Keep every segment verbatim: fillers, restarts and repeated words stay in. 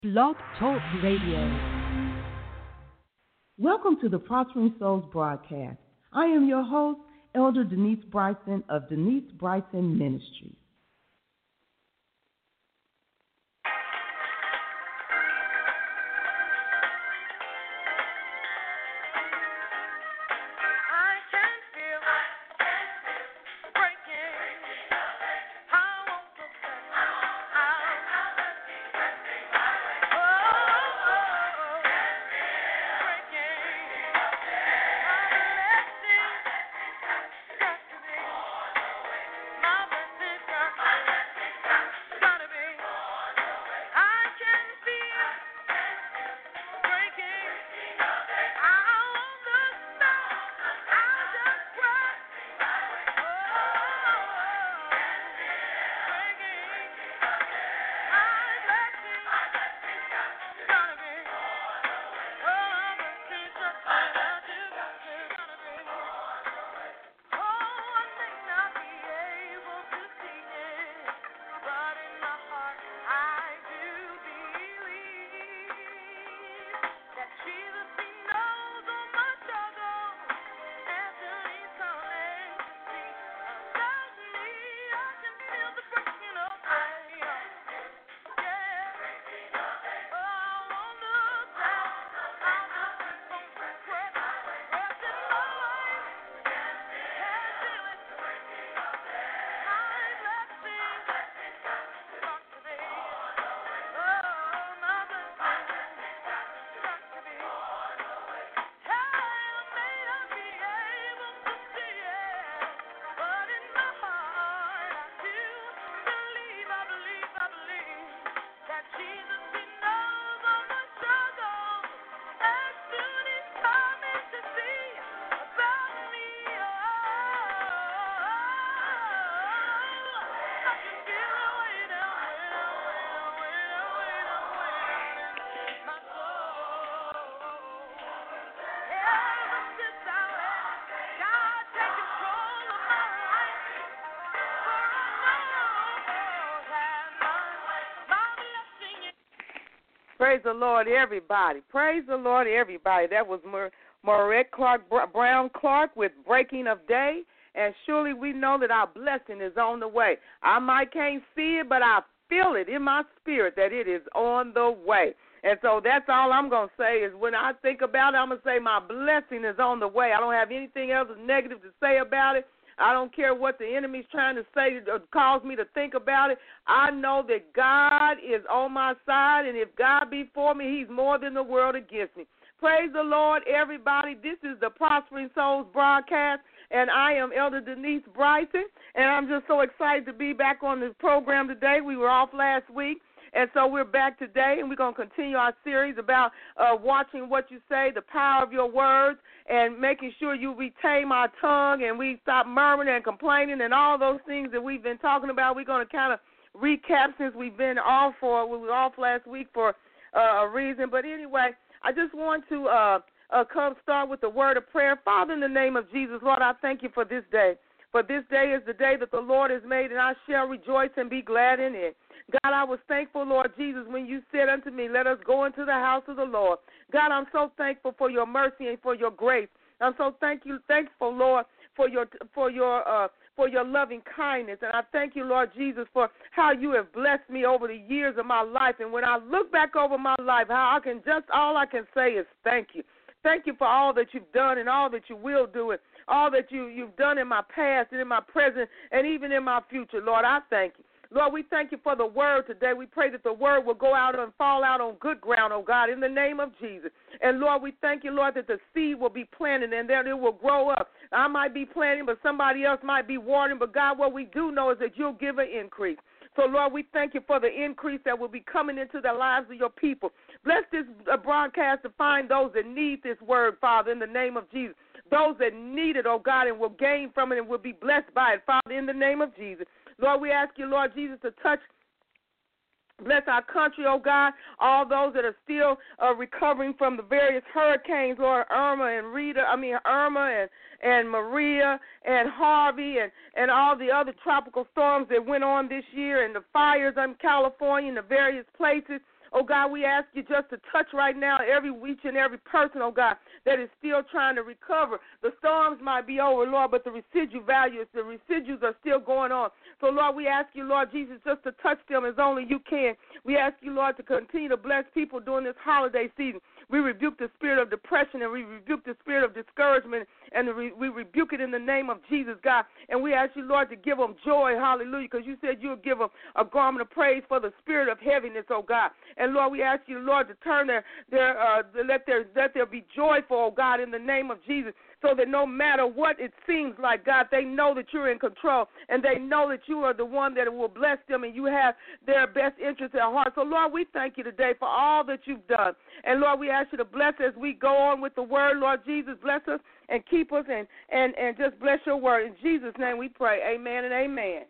Blog Talk Radio. Welcome to the Prospering Souls broadcast. I am your host, Elder Denise Bryson of Denise Bryson Ministries. Praise the Lord, everybody. Praise the Lord, everybody. That was Maurette Clark Brown Clark with Breaking of Day. And surely we know that our blessing is on the way. I might can't see it, but I feel it in my spirit that it is on the way. And so that's all I'm going to say is when I think about it, I'm going to say my blessing is on the way. I don't have anything else negative to say about it. I don't care what the enemy's trying to say or cause me to think about it. I know that God is on my side, and if God be for me, he's more than the world against me. Praise the Lord, everybody. This is the Prospering Souls broadcast, and I am Elder Denise Bryson, and I'm just so excited to be back on this program today. We were off last week. And so we're back today, and we're going to continue our series about uh, watching what you say, the power of your words, and making sure you retain our tongue and we stop murmuring and complaining and all those things that we've been talking about. We're going to kind of recap since we've been off for, we were off last week for uh, a reason. But anyway, I just want to uh, uh, come start with the word of prayer. Father, in the name of Jesus, Lord, I thank you for this day. For this day is the day that the Lord has made, and I shall rejoice and be glad in it. God, I was thankful, Lord Jesus, when you said unto me, let us go into the house of the Lord. God, I'm so thankful for your mercy and for your grace. I'm so thank you, thankful, Lord, for your for your uh, for your loving kindness. And I thank you, Lord Jesus, for how you have blessed me over the years of my life. And when I look back over my life, how I can just all I can say is thank you. Thank you for all that you've done and all that you will do, and all that you, you've done in my past and in my present and even in my future. Lord, I thank you. Lord, we thank you for the word today. We pray that the word will go out and fall out on good ground, oh God, in the name of Jesus. And, Lord, we thank you, Lord, that the seed will be planted and that it will grow up. I might be planting, but somebody else might be watering. But, God, what we do know is that you'll give an increase. So, Lord, we thank you for the increase that will be coming into the lives of your people. Bless this uh, broadcast to find those that need this word, Father, in the name of Jesus. Those that need it, oh God, and will gain from it and will be blessed by it, Father, in the name of Jesus. Lord, we ask you, Lord Jesus, to touch, bless our country, oh God, all those that are still uh, recovering from the various hurricanes, Lord, Irma and Rita, I mean Irma and, and Maria and Harvey and, and all the other tropical storms that went on this year and the fires in California and the various places. Oh, God, we ask you just to touch right now every each and every person, oh, God, that is still trying to recover. The storms might be over, Lord, but the residual values, the residues are still going on. So, Lord, we ask you, Lord Jesus, just to touch them as only you can. We ask you, Lord, to continue to bless people during this holiday season. We rebuke the spirit of depression and we rebuke the spirit of discouragement and we rebuke it in the name of Jesus, God. And we ask you, Lord, to give them joy, hallelujah, because you said you would give them a garment of praise for the spirit of heaviness, oh God. And, Lord, we ask you, Lord, to turn their, their uh, let, their, let there be joyful, oh God, in the name of Jesus, so that no matter what it seems like, God, they know that you're in control and they know that you are the one that will bless them and you have their best interests at heart. So, Lord, we thank you today for all that you've done. And, Lord, we ask you to bless as we go on with the word. Lord Jesus, bless us and keep us and, and, and just bless your word. In Jesus' name we pray. Amen and amen.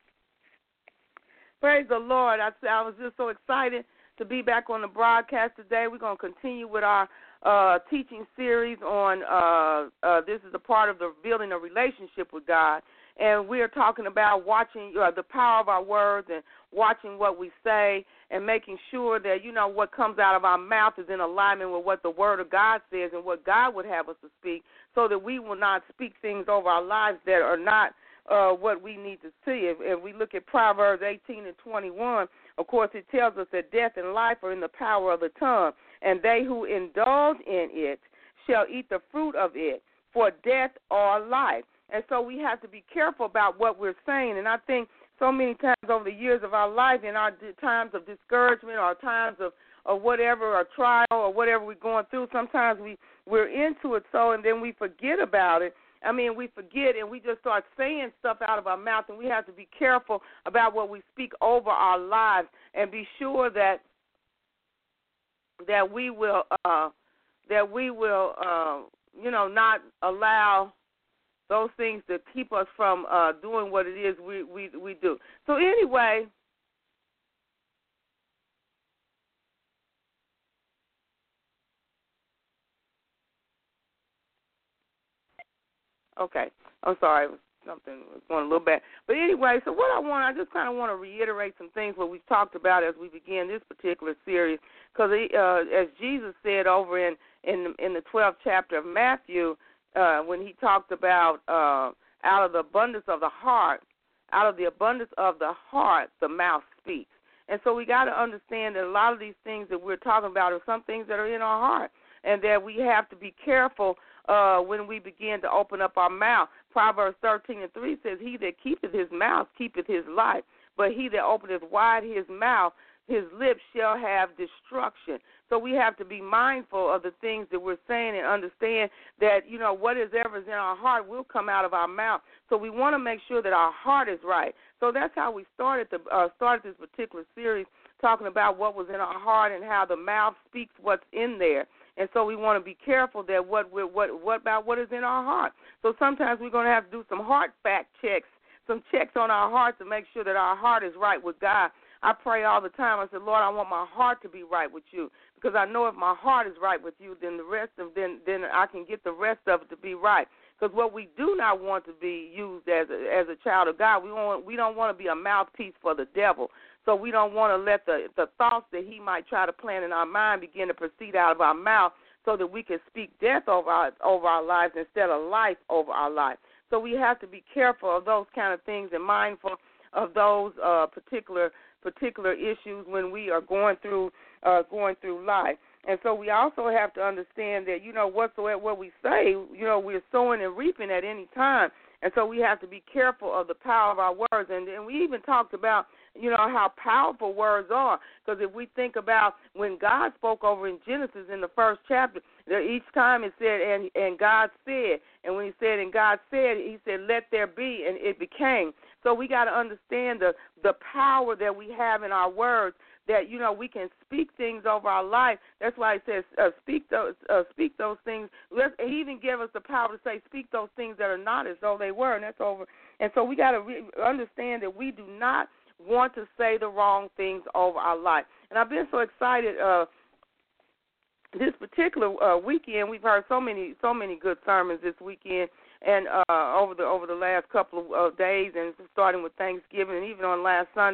Praise the Lord. I, I was just so excited to be back on the broadcast today. We're going to continue with our uh, teaching series on uh, uh, this is a part of the building a relationship with God. And we are talking about watching uh, the power of our words and watching what we say and making sure that, you know, what comes out of our mouth is in alignment with what the Word of God says and what God would have us to speak, so that we will not speak things over our lives that are not uh, what we need to see. If, if we look at Proverbs eighteen and twenty-one, of course, it tells us that death and life are in the power of the tongue, and they who indulge in it shall eat the fruit of it, for death or life. And so we have to be careful about what we're saying. And I think so many times over the years of our life, in our times of discouragement or times of, of whatever, or trial or whatever we're going through, sometimes we, we're into it so, and then we forget about it. I mean, we forget and we just start saying stuff out of our mouth, and we have to be careful about what we speak over our lives and be sure that that we will uh, that we will uh, you know, not allow those things that keep us from uh, doing what it is we, we, we do. So anyway, okay, I'm sorry, something was going a little bad. But anyway, so what I want, I just kind of want to reiterate some things what we've talked about as we begin this particular series, because uh, as Jesus said over in, in, in the twelfth chapter of Matthew, uh, when he talked about uh, out of the abundance of the heart, out of the abundance of the heart, the mouth speaks. And so we got to understand that a lot of these things that we're talking about are some things that are in our heart, and that we have to be careful uh, when we begin to open up our mouth. Proverbs thirteen and three says, he that keepeth his mouth keepeth his life, but he that openeth wide his mouth, his lips shall have destruction. So we have to be mindful of the things that we're saying and understand that, you know, what is ever is in our heart will come out of our mouth. So we want to make sure that our heart is right. So that's how we started the uh, started this particular series, talking about what was in our heart and how the mouth speaks what's in there. And so we want to be careful that what we're, what what about what is in our heart. So sometimes we're going to have to do some heart fact checks, some checks on our heart to make sure that our heart is right with God. I pray all the time. I said, Lord, I want my heart to be right with you, because I know if my heart is right with you, then the rest of then then I can get the rest of it to be right. Because what we do not want to be used as a, as a child of God, we want we don't want to be a mouthpiece for the devil. So we don't want to let the the thoughts that he might try to plant in our mind begin to proceed out of our mouth, so that we can speak death over our over our lives instead of life over our life. So we have to be careful of those kind of things and mindful of those uh, particular particular issues when we are going through uh, going through life. And so we also have to understand that, you know, whatsoever what we say, you know, we're sowing and reaping at any time. And so we have to be careful of the power of our words. And, and we even talked about, you know, how powerful words are. Because if we think about when God spoke over in Genesis in the first chapter, each time it said, and, and God said. And when he said, and God said, he said, let there be, and it became. So we got to understand the, the power that we have in our words, that, you know, we can speak things over our life. That's why it says uh, speak those uh, speak those things. Let's, he even gave us the power to say speak those things that are not as though they were, and that's over. And so we got to re- understand that we do not want to say the wrong things over our life. And I've been so excited uh, this particular uh, weekend. We've heard so many so many good sermons this weekend, and uh, over the over the last couple of uh, days, and starting with Thanksgiving, and even on last Sunday.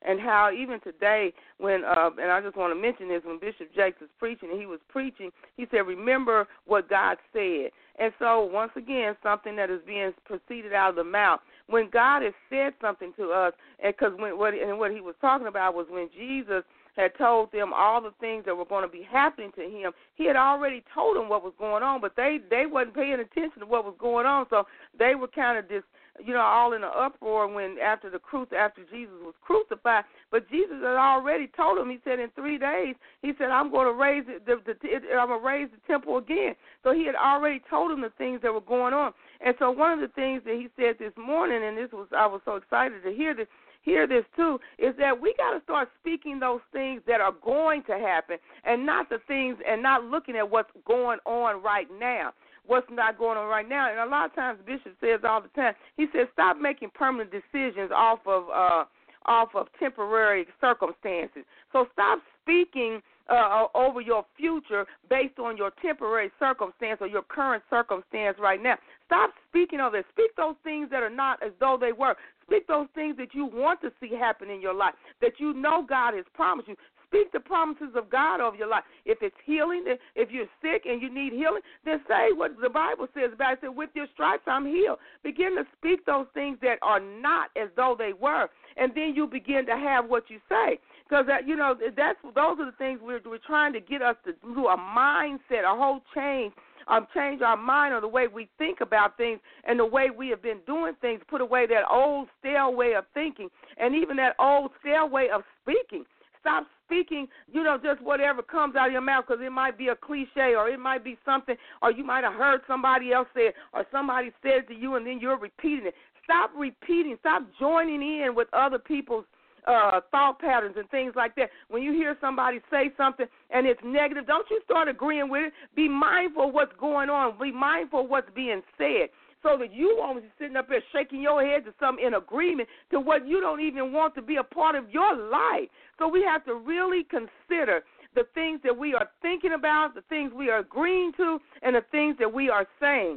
and how even today when, uh, and I just want to mention this, when Bishop Jakes was preaching and he was preaching, he said, remember what God said. And so once again, something that is being proceeded out of the mouth. When God has said something to us, and because when what and what he was talking about was when Jesus had told them all the things that were going to be happening to him, he had already told them what was going on, but they, they wasn't paying attention to what was going on, so they were kind of just, you know, all in an uproar when after the cru- after Jesus was crucified. But Jesus had already told them. He said, in three days, he said, I'm going to raise it, the, the, I'm going to raise the temple again. So he had already told them the things that were going on. And so one of the things that he said this morning, and this was I was so excited to hear this, hear this too, is that we got to start speaking those things that are going to happen, and not the things, and not looking at what's going on right now. What's not going on right now. And a lot of times Bishop says all the time, he says, stop making permanent decisions off of uh, off of temporary circumstances. So stop speaking uh, over your future based on your temporary circumstance or your current circumstance right now. Stop speaking of it. Speak those things that are not as though they were. Speak those things that you want to see happen in your life, that you know God has promised you. Speak the promises of God over your life. If it's healing, if you're sick and you need healing, then say what the Bible says about it. Say, with your stripes I'm healed. Begin to speak those things that are not as though they were, and then you begin to have what you say. Because, that, you know, that's those are the things we're, we're trying to get us to do, a mindset, a whole change. Um, change our mind on the way we think about things and the way we have been doing things, put away that old stale way of thinking and even that old stale way of speaking. Stop speaking, you know, just whatever comes out of your mouth, because it might be a cliche or it might be something, or you might have heard somebody else say it, or somebody said it to you and then you're repeating it. Stop repeating. Stop joining in with other people's Uh, thought patterns and things like that. When you hear somebody say something and it's negative, don't you start agreeing with it. Be mindful of what's going on. Be mindful of what's being said, so that you won't be sitting up there shaking your head to something in agreement to what you don't even want to be a part of your life. So we have to really consider the things that we are thinking about, the things we are agreeing to, and the things that we are saying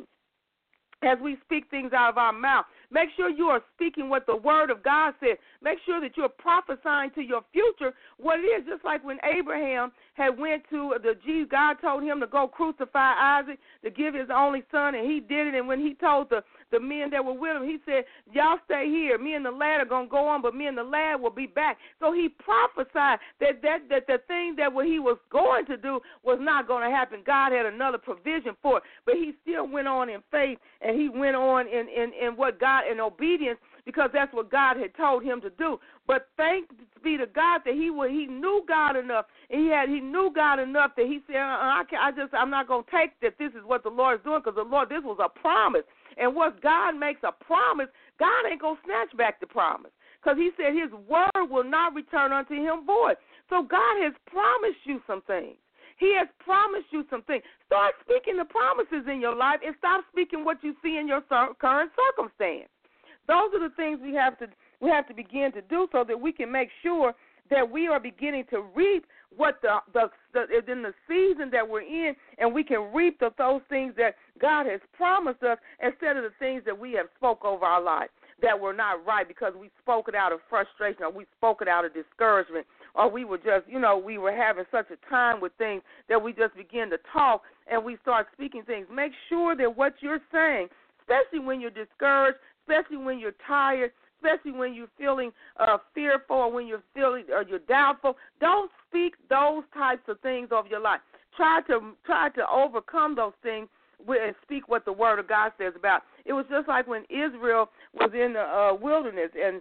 as we speak things out of our mouth. Make sure you are speaking what the Word of God says. Make sure that you're prophesying to your future what it is. Just like when Abraham had went to the Jesus, God told him to go crucify Isaac, to give his only son, and he did it. And when he told the, the men that were with him, he said, y'all stay here. Me and the lad are going to go on, but me and the lad will be back. So he prophesied that, that, that the thing that what he was going to do was not going to happen. God had another provision for it. But he still went on in faith, and he went on in, in, in what God, in obedience, because that's what God had told him to do. But thanks be to God that he he knew God enough, and he had he knew God enough that he said, uh, I, can, I just I'm not going to take that this is what the Lord is doing, because the Lord, this was a promise. And once God makes a promise, God ain't going to snatch back the promise, because he said his word will not return unto him void. So God has promised you some things. He has promised you some things. Start speaking the promises in your life and stop speaking what you see in your current circumstance. Those are the things we have to we have to begin to do, so that we can make sure that we are beginning to reap what the, the, the in the season that we're in, and we can reap the, those things that God has promised us, instead of the things that we have spoke over our life that were not right, because we spoke it out of frustration, or we spoke it out of discouragement, or we were just, you know, we were having such a time with things that we just begin to talk and we start speaking things. Make sure that what you're saying, especially when you're discouraged, especially when you're tired, especially when you're feeling uh, fearful, or when you're feeling or you're doubtful, don't speak those types of things over your life. Try to try to overcome those things and speak what the Word of God says about. It was just like when Israel was in the uh, wilderness, and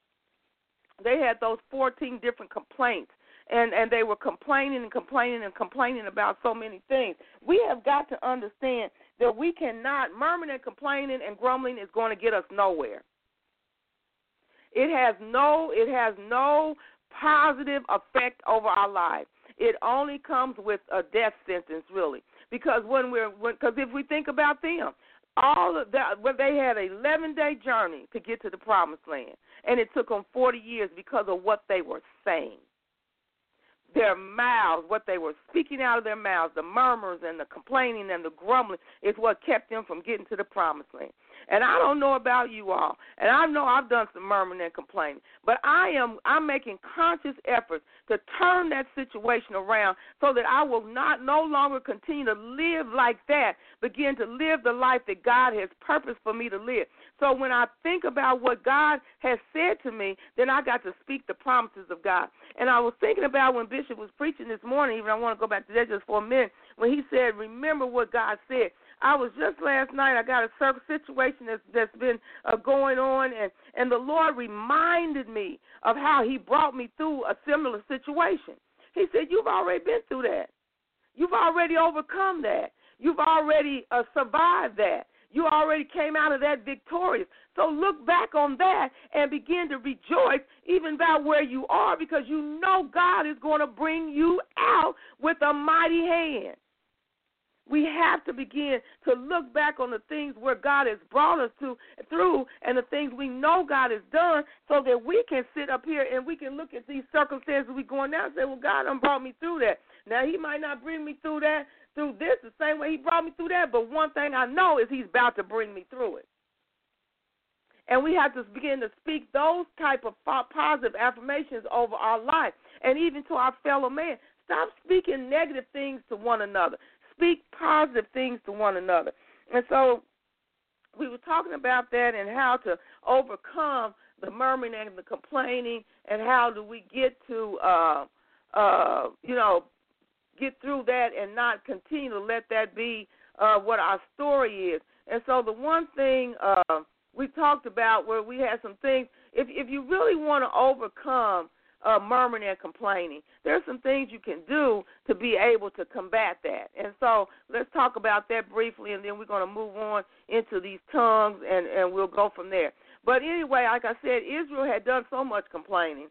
they had those fourteen different complaints, and, and they were complaining and complaining and complaining about so many things. We have got to understand that we cannot, murmuring and complaining and grumbling is going to get us nowhere. It has no, it has no positive effect over our life. It only comes with a death sentence, really, because when we're, because if we think about them, all of that, well, they had an eleven-day journey to get to the Promised Land, and it took them forty years because of what they were saying. Their mouths, what they were speaking out of their mouths, the murmurs and the complaining and the grumbling is what kept them from getting to the Promised Land. And I don't know about you all, and I know I've done some murmuring and complaining, but I am I'm making conscious efforts to turn that situation around so that I will not no longer continue to live like that, begin to live the life that God has purposed for me to live. So when I think about what God has said to me, then I got to speak the promises of God. And I was thinking about when Bishop was preaching this morning, even I want to go back to that just for a minute, when he said, remember what God said. I was just last night, I got a certain situation that's, that's been uh, going on, and, and the Lord reminded me of how he brought me through a similar situation. He said, you've already been through that. You've already overcome that. You've already uh, survived that. You already came out of that victorious. So look back on that and begin to rejoice even about where you are, because you know God is going to bring you out with a mighty hand. We have to begin to look back on the things where God has brought us to through and the things we know God has done, so that we can sit up here and we can look at these circumstances we're going now and say, well, God done brought me through that. Now, he might not bring me through that, through this, the same way he brought me through that, but one thing I know is he's about to bring me through it. And we have to begin to speak those type of positive affirmations over our life, and even to our fellow man. Stop speaking negative things to one another. Speak positive things to one another. And so we were talking about that and how to overcome the murmuring and the complaining, and how do we get to, uh, uh, you know, get through that and not continue to let that be uh, what our story is. And so the one thing uh, we talked about where we had some things, if, if you really want to overcome uh, murmuring and complaining, there's some things you can do to be able to combat that. And so let's talk about that briefly, and then we're going to move on into these tongues, and, and we'll go from there. But anyway, like I said, Israel had done so much complaining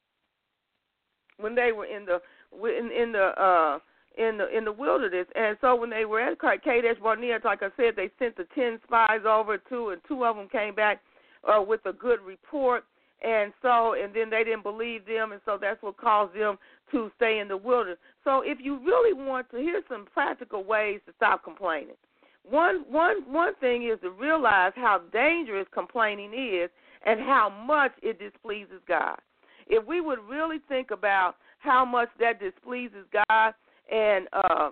when they were in the in, in the uh, in the in the wilderness, and so when they were at Kadesh Barnea, like I said, they sent the ten spies over to, and two of them came back uh, with a good report, and so and then they didn't believe them, and so that's what caused them to stay in the wilderness. So if you really want to, here's some practical ways to stop complaining. One one one thing is to realize how dangerous complaining is and how much it displeases God. If we would really think about how much that displeases God, and uh,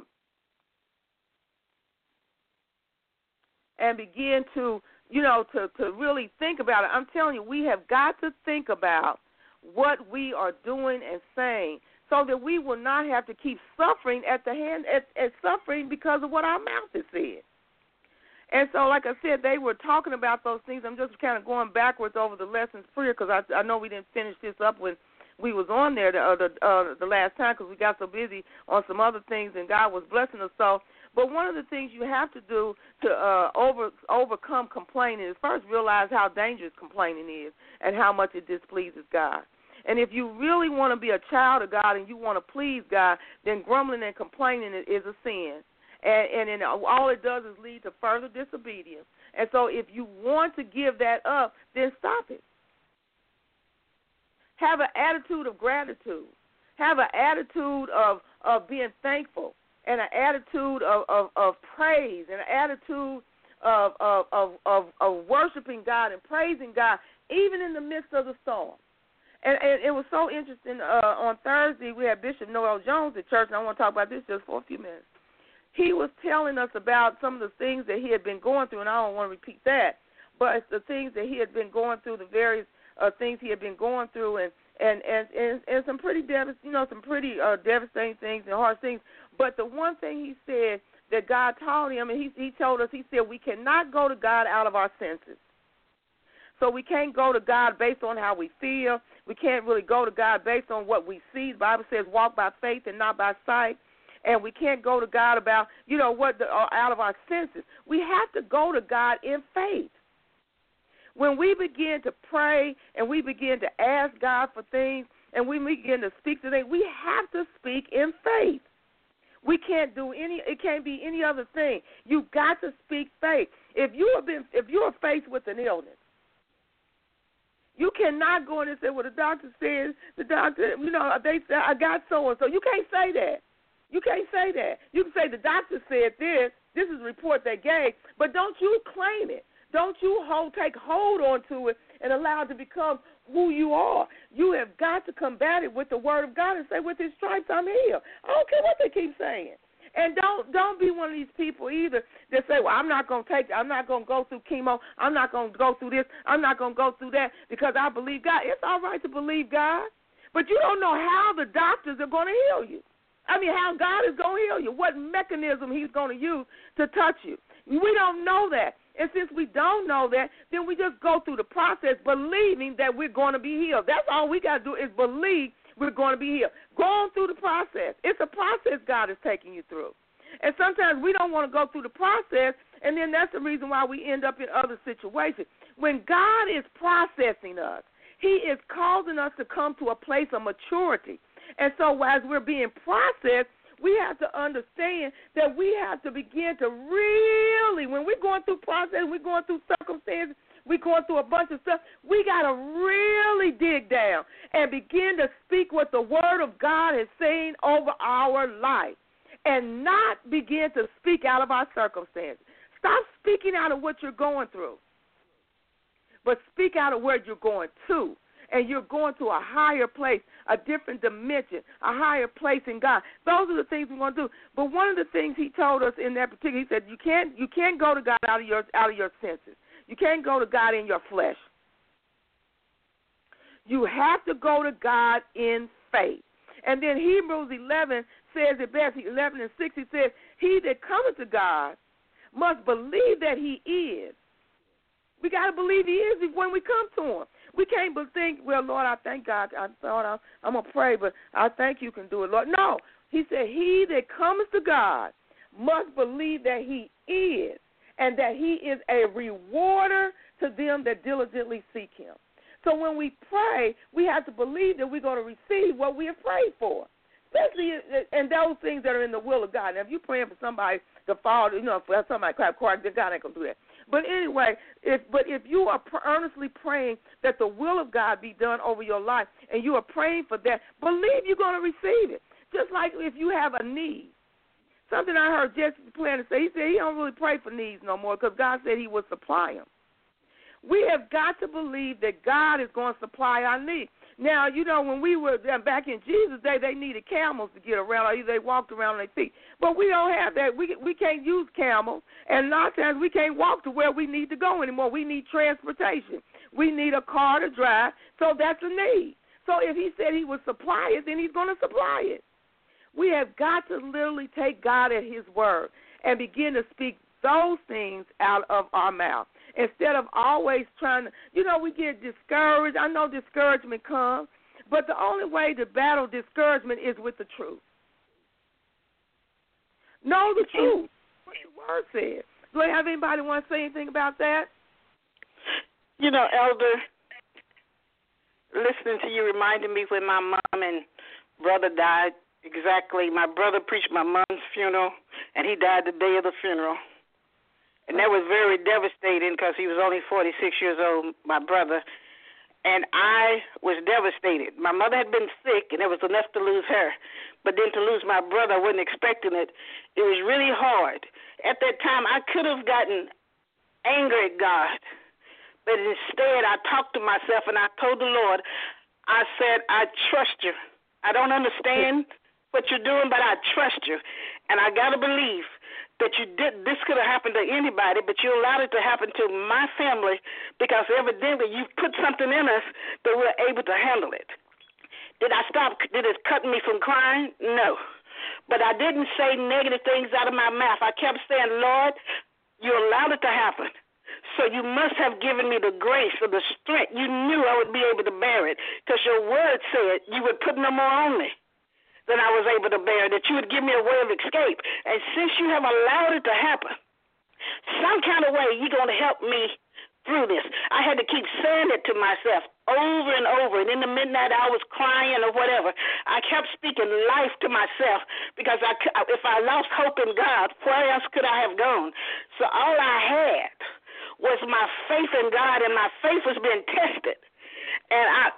and begin to, you know, to, to really think about it, I'm telling you, we have got to think about what we are doing and saying, so that we will not have to keep suffering at the hand at, at suffering because of what our mouth has said. And so, like I said, they were talking about those things. I'm just kind of going backwards over the lessons prayer, because I, I know we didn't finish this up when we was on there the uh, the, uh, the last time, because we got so busy on some other things and God was blessing us. So, but one of the things you have to do to uh, over overcome complaining is first realize how dangerous complaining is and how much it displeases God. And if you really want to be a child of God and you want to please God, then grumbling and complaining is a sin. And, and then all it does is lead to further disobedience. And so if you want to give that up, then stop it. Have an attitude of gratitude. Have an attitude of, of being thankful, and an attitude of, of, of praise, and an attitude of, of, of, of, of worshiping God and praising God, even in the midst of the storm. And, and it was so interesting. Uh, on Thursday, we had Bishop Noel Jones at church, and I want to talk about this just for a few minutes. He was telling us about some of the things that he had been going through, and I don't want to repeat that, but it's the things that he had been going through, the various uh, things he had been going through, and and and, and, and some pretty devast, you know, some pretty uh, devastating things and hard things. But the one thing he said that God taught him, and he he told us, he said, we cannot go to God out of our senses. So we can't go to God based on how we feel. We can't really go to God based on what we see. The Bible says walk by faith and not by sight. And we can't go to God about, you know, what the, uh, out of our senses. We have to go to God in faith. When we begin to pray and we begin to ask God for things and we begin to speak to things, we have to speak in faith. We can't do any, it can't be any other thing. You've got to speak faith. If you have been, if you are faced with an illness, you cannot go in and say, well, the doctor says, the doctor, you know, they said, I got so-and-so. You can't say that. You can't say that. You can say the doctor said this. This is a report they gave, but don't you claim it. don't you hold, take hold onto it and allow it to become who you are. You have got to combat it with the word of God and say, with his stripes I'm healed. I don't care what they keep saying. And don't don't be one of these people either that say, well, I'm not going to take, I'm not going to go through chemo, I'm not going to go through this, I'm not going to go through that because I believe God. It's all right to believe God, but you don't know how the doctors are going to heal you. I mean, how God is going to heal you, what mechanism he's going to use to touch you. We don't know that. And since we don't know that, then we just go through the process believing that we're going to be healed. That's all we got to do is believe we're going to be healed. Going through the process. It's a process God is taking you through. And sometimes we don't want to go through the process, and then that's the reason why we end up in other situations. When God is processing us, he is causing us to come to a place of maturity. And so as we're being processed, we have to understand that we have to begin to really, when we're going through process, we're going through circumstances, we're going through a bunch of stuff, we got to really dig down and begin to speak what the Word of God is saying over our life and not begin to speak out of our circumstances. Stop speaking out of what you're going through, but speak out of where you're going to. And you're going to a higher place, a different dimension, a higher place in God. Those are the things we're going to do. But one of the things he told us in that particular, he said, you can't you can't go to God out of your out of your senses. You can't go to God in your flesh. You have to go to God in faith. And then Hebrews eleven says it best. eleven and six, he says, he that cometh to God must believe that he is. We got to believe he is when we come to him. We can't but think, well, Lord, I thank God. I thought I, I'm going to pray, but I think you can do it, Lord. No. He said, he that cometh to God must believe that he is and that he is a rewarder to them that diligently seek him. So when we pray, we have to believe that we're going to receive what we have prayed for, especially in those things that are in the will of God. Now, if you're praying for somebody to fall, you know, for somebody to clap correct, then God ain't going to do that. But anyway, if but if you are earnestly praying that the will of God be done over your life and you are praying for that, believe you're going to receive it. Just like if you have a need. Something I heard Jesse Planner say, he said he don't really pray for needs no more because God said he would supply them. We have got to believe that God is going to supply our needs. Now, you know, when we were back in Jesus' day, they needed camels to get around, or they walked around on their feet. But we don't have that. We we can't use camels, and a lot of times we can't walk to where we need to go anymore. We need transportation. We need a car to drive, so that's a need. So if he said he would supply it, then he's going to supply it. We have got to literally take God at his word and begin to speak those things out of our mouth. Instead of always trying to, you know, we get discouraged. I know discouragement comes, but the only way to battle discouragement is with the truth. Know the truth, what the word says. Do I have anybody want to say anything about that? You know, Elder, listening to you reminded me when my mom and brother died. Exactly. My brother preached my mom's funeral, and he died the day of the funeral. And that was very devastating because he was only forty-six years old, my brother. And I was devastated. My mother had been sick, and it was enough to lose her. But then to lose my brother, I wasn't expecting it. It was really hard. At that time, I could have gotten angry at God. But instead, I talked to myself, and I told the Lord, I said, I trust you. I don't understand what you're doing, but I trust you. And I got to believe that you did, this could have happened to anybody, but you allowed it to happen to my family because evidently you put something in us that we're able to handle it. Did I stop? Did it cut me from crying? No. But I didn't say negative things out of my mouth. I kept saying, Lord, you allowed it to happen. So you must have given me the grace or the strength. You knew I would be able to bear it because your word said you would put no more on me than I was able to bear, that you would give me a way of escape. And since you have allowed it to happen, some kind of way you're going to help me through this. I had to keep saying it to myself over and over. And in the midnight I was crying or whatever. I kept speaking life to myself because I, if I lost hope in God, where else could I have gone? So all I had was my faith in God, and my faith was being tested. And I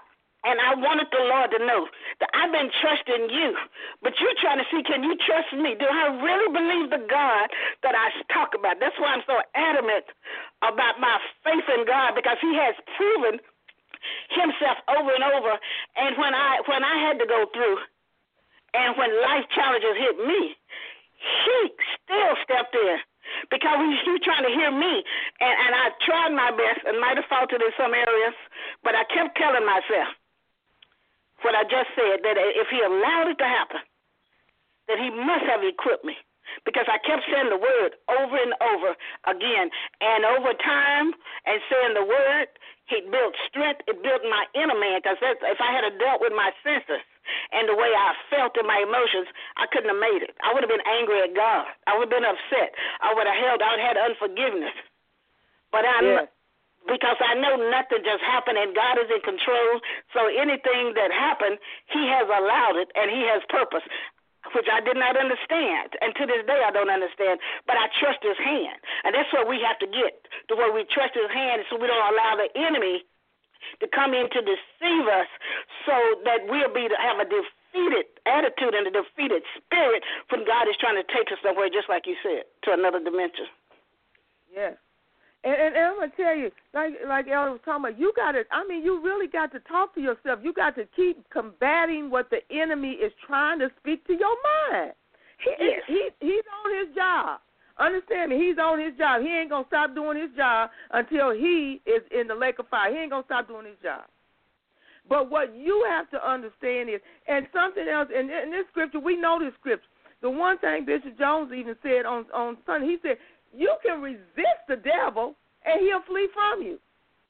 And I wanted the Lord to know that I've been trusting you, but you're trying to see, can you trust me? Do I really believe the God that I talk about? That's why I'm so adamant about my faith in God, because he has proven himself over and over. And when I when I had to go through and when life challenges hit me, he still stepped in. Because he was trying to hear me, and, and I tried my best and might have faltered in some areas, but I kept telling myself what I just said, that if he allowed it to happen, that he must have equipped me, because I kept saying the word over and over again, and over time and saying the word, he built strength, it built my inner man, because if I had dealt with my senses and the way I felt in my emotions, I couldn't have made it. I would have been angry at God. I would have been upset. I would have held, I would have had unforgiveness. But I, yeah. because I know nothing just happened and God is in control, so anything that happened, he has allowed it and he has purpose, which I did not understand. And to this day, I don't understand. But I trust his hand. And that's what we have to get, to where we trust his hand so we don't allow the enemy to come in to deceive us, so that we'll be to have a defeated attitude and a defeated spirit when God is trying to take us somewhere, just like you said, to another dimension. Yes. And, and, and I'm going to tell you, like like Elder was talking about, you got to, I mean, you really got to talk to yourself. You got to keep combating what the enemy is trying to speak to your mind. He, yes. he He's on his job. Understand me, he's on his job. He ain't going to stop doing his job until he is in the lake of fire. He ain't going to stop doing his job. But what you have to understand is, and something else, in, in this scripture, we know this scripture. The one thing Bishop Jones even said on, on Sunday, he said, you can resist the devil and he'll flee from you.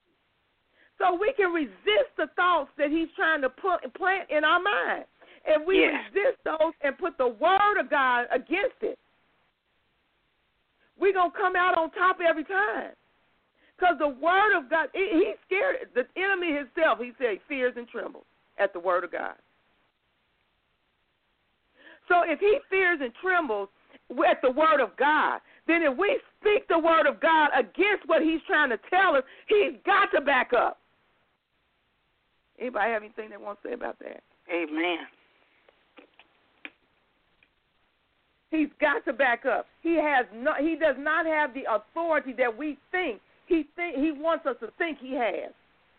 So we can resist the thoughts that he's trying to put plant in our mind. And we yeah. resist those and put the word of God against it, we're going to come out on top every time. Because the word of God, he's scared. The enemy himself, he said, he fears and trembles at the word of God. So if he fears and trembles at the word of God, then if we speak the word of God against what he's trying to tell us, he's got to back up. Anybody have anything they want to say about that? Amen. He's got to back up. He has no. He does not have the authority that we think he think he wants us to think he has.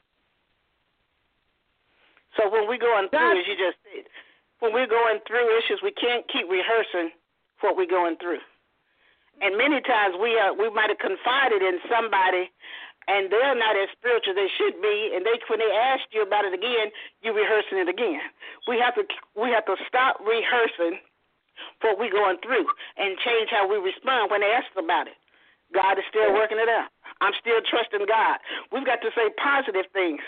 So when we're going through, as you just said, when we're going through issues, we can't keep rehearsing what we're going through. And many times we are, we might have confided in somebody, and they're not as spiritual as they should be, and they when they ask you about it again, you're rehearsing it again. We have to we have to stop rehearsing what we're going through and change how we respond when they ask about it. God is still working it out. I'm still trusting God. We've got to say positive things.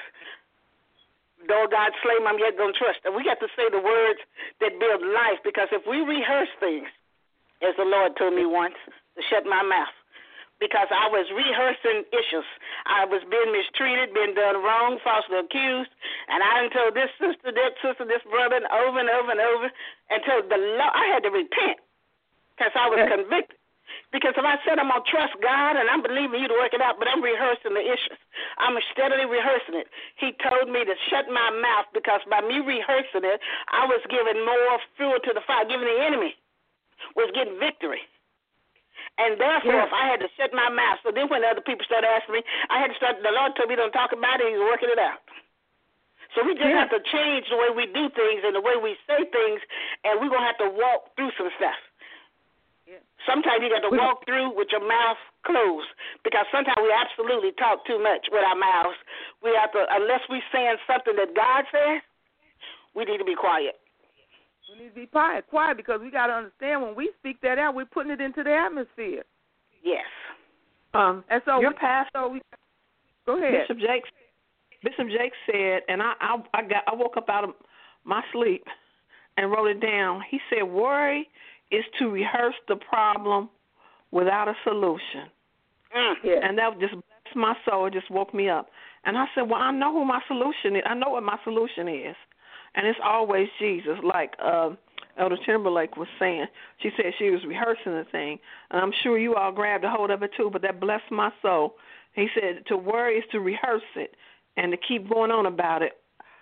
Though God slay me, I'm yet going to trust. And we got to say the words that build life, because if we rehearse things, as the Lord told me once, to shut my mouth, because I was rehearsing issues. I was being mistreated, being done wrong, falsely accused, and I done told this sister, that sister, this brother, and over and over and over, until the Lord, I had to repent, because I was convicted. Because if I said I'm going to trust God and I'm believing you to work it out, but I'm rehearsing the issues. I'm steadily rehearsing it. He told me to shut my mouth, because by me rehearsing it, I was giving more fuel to the fire, giving the enemy was getting victory. And therefore, yeah. if I had to shut my mouth, so then when other people started asking me, I had to start, the Lord told me don't talk about it, he's working it out. So we just yeah. have to change the way we do things and the way we say things, and we're going to have to walk through some stuff. Yeah. Sometimes you got to walk through with your mouth closed, because sometimes we absolutely talk too much with our mouths. We have to, unless we're saying something that God says, we need to be quiet. We need to be quiet, quiet, because we got to understand when we speak that out, we're putting it into the atmosphere. Yes. Um, and so your we, pastor, so we, go ahead. Bishop Jake, Bishop Jake said, and I, I, I got, I woke up out of my sleep and wrote it down. He said, "Worry is to rehearse the problem without a solution." Mm, yeah. And that just blessed my soul. It just woke me up. And I said, "Well, I know who my solution is. I know what my solution is." And it's always Jesus, like uh, Elder Timberlake was saying. She said she was rehearsing the thing. And I'm sure you all grabbed a hold of it too, but that blessed my soul. He said to worry is to rehearse it and to keep going on about it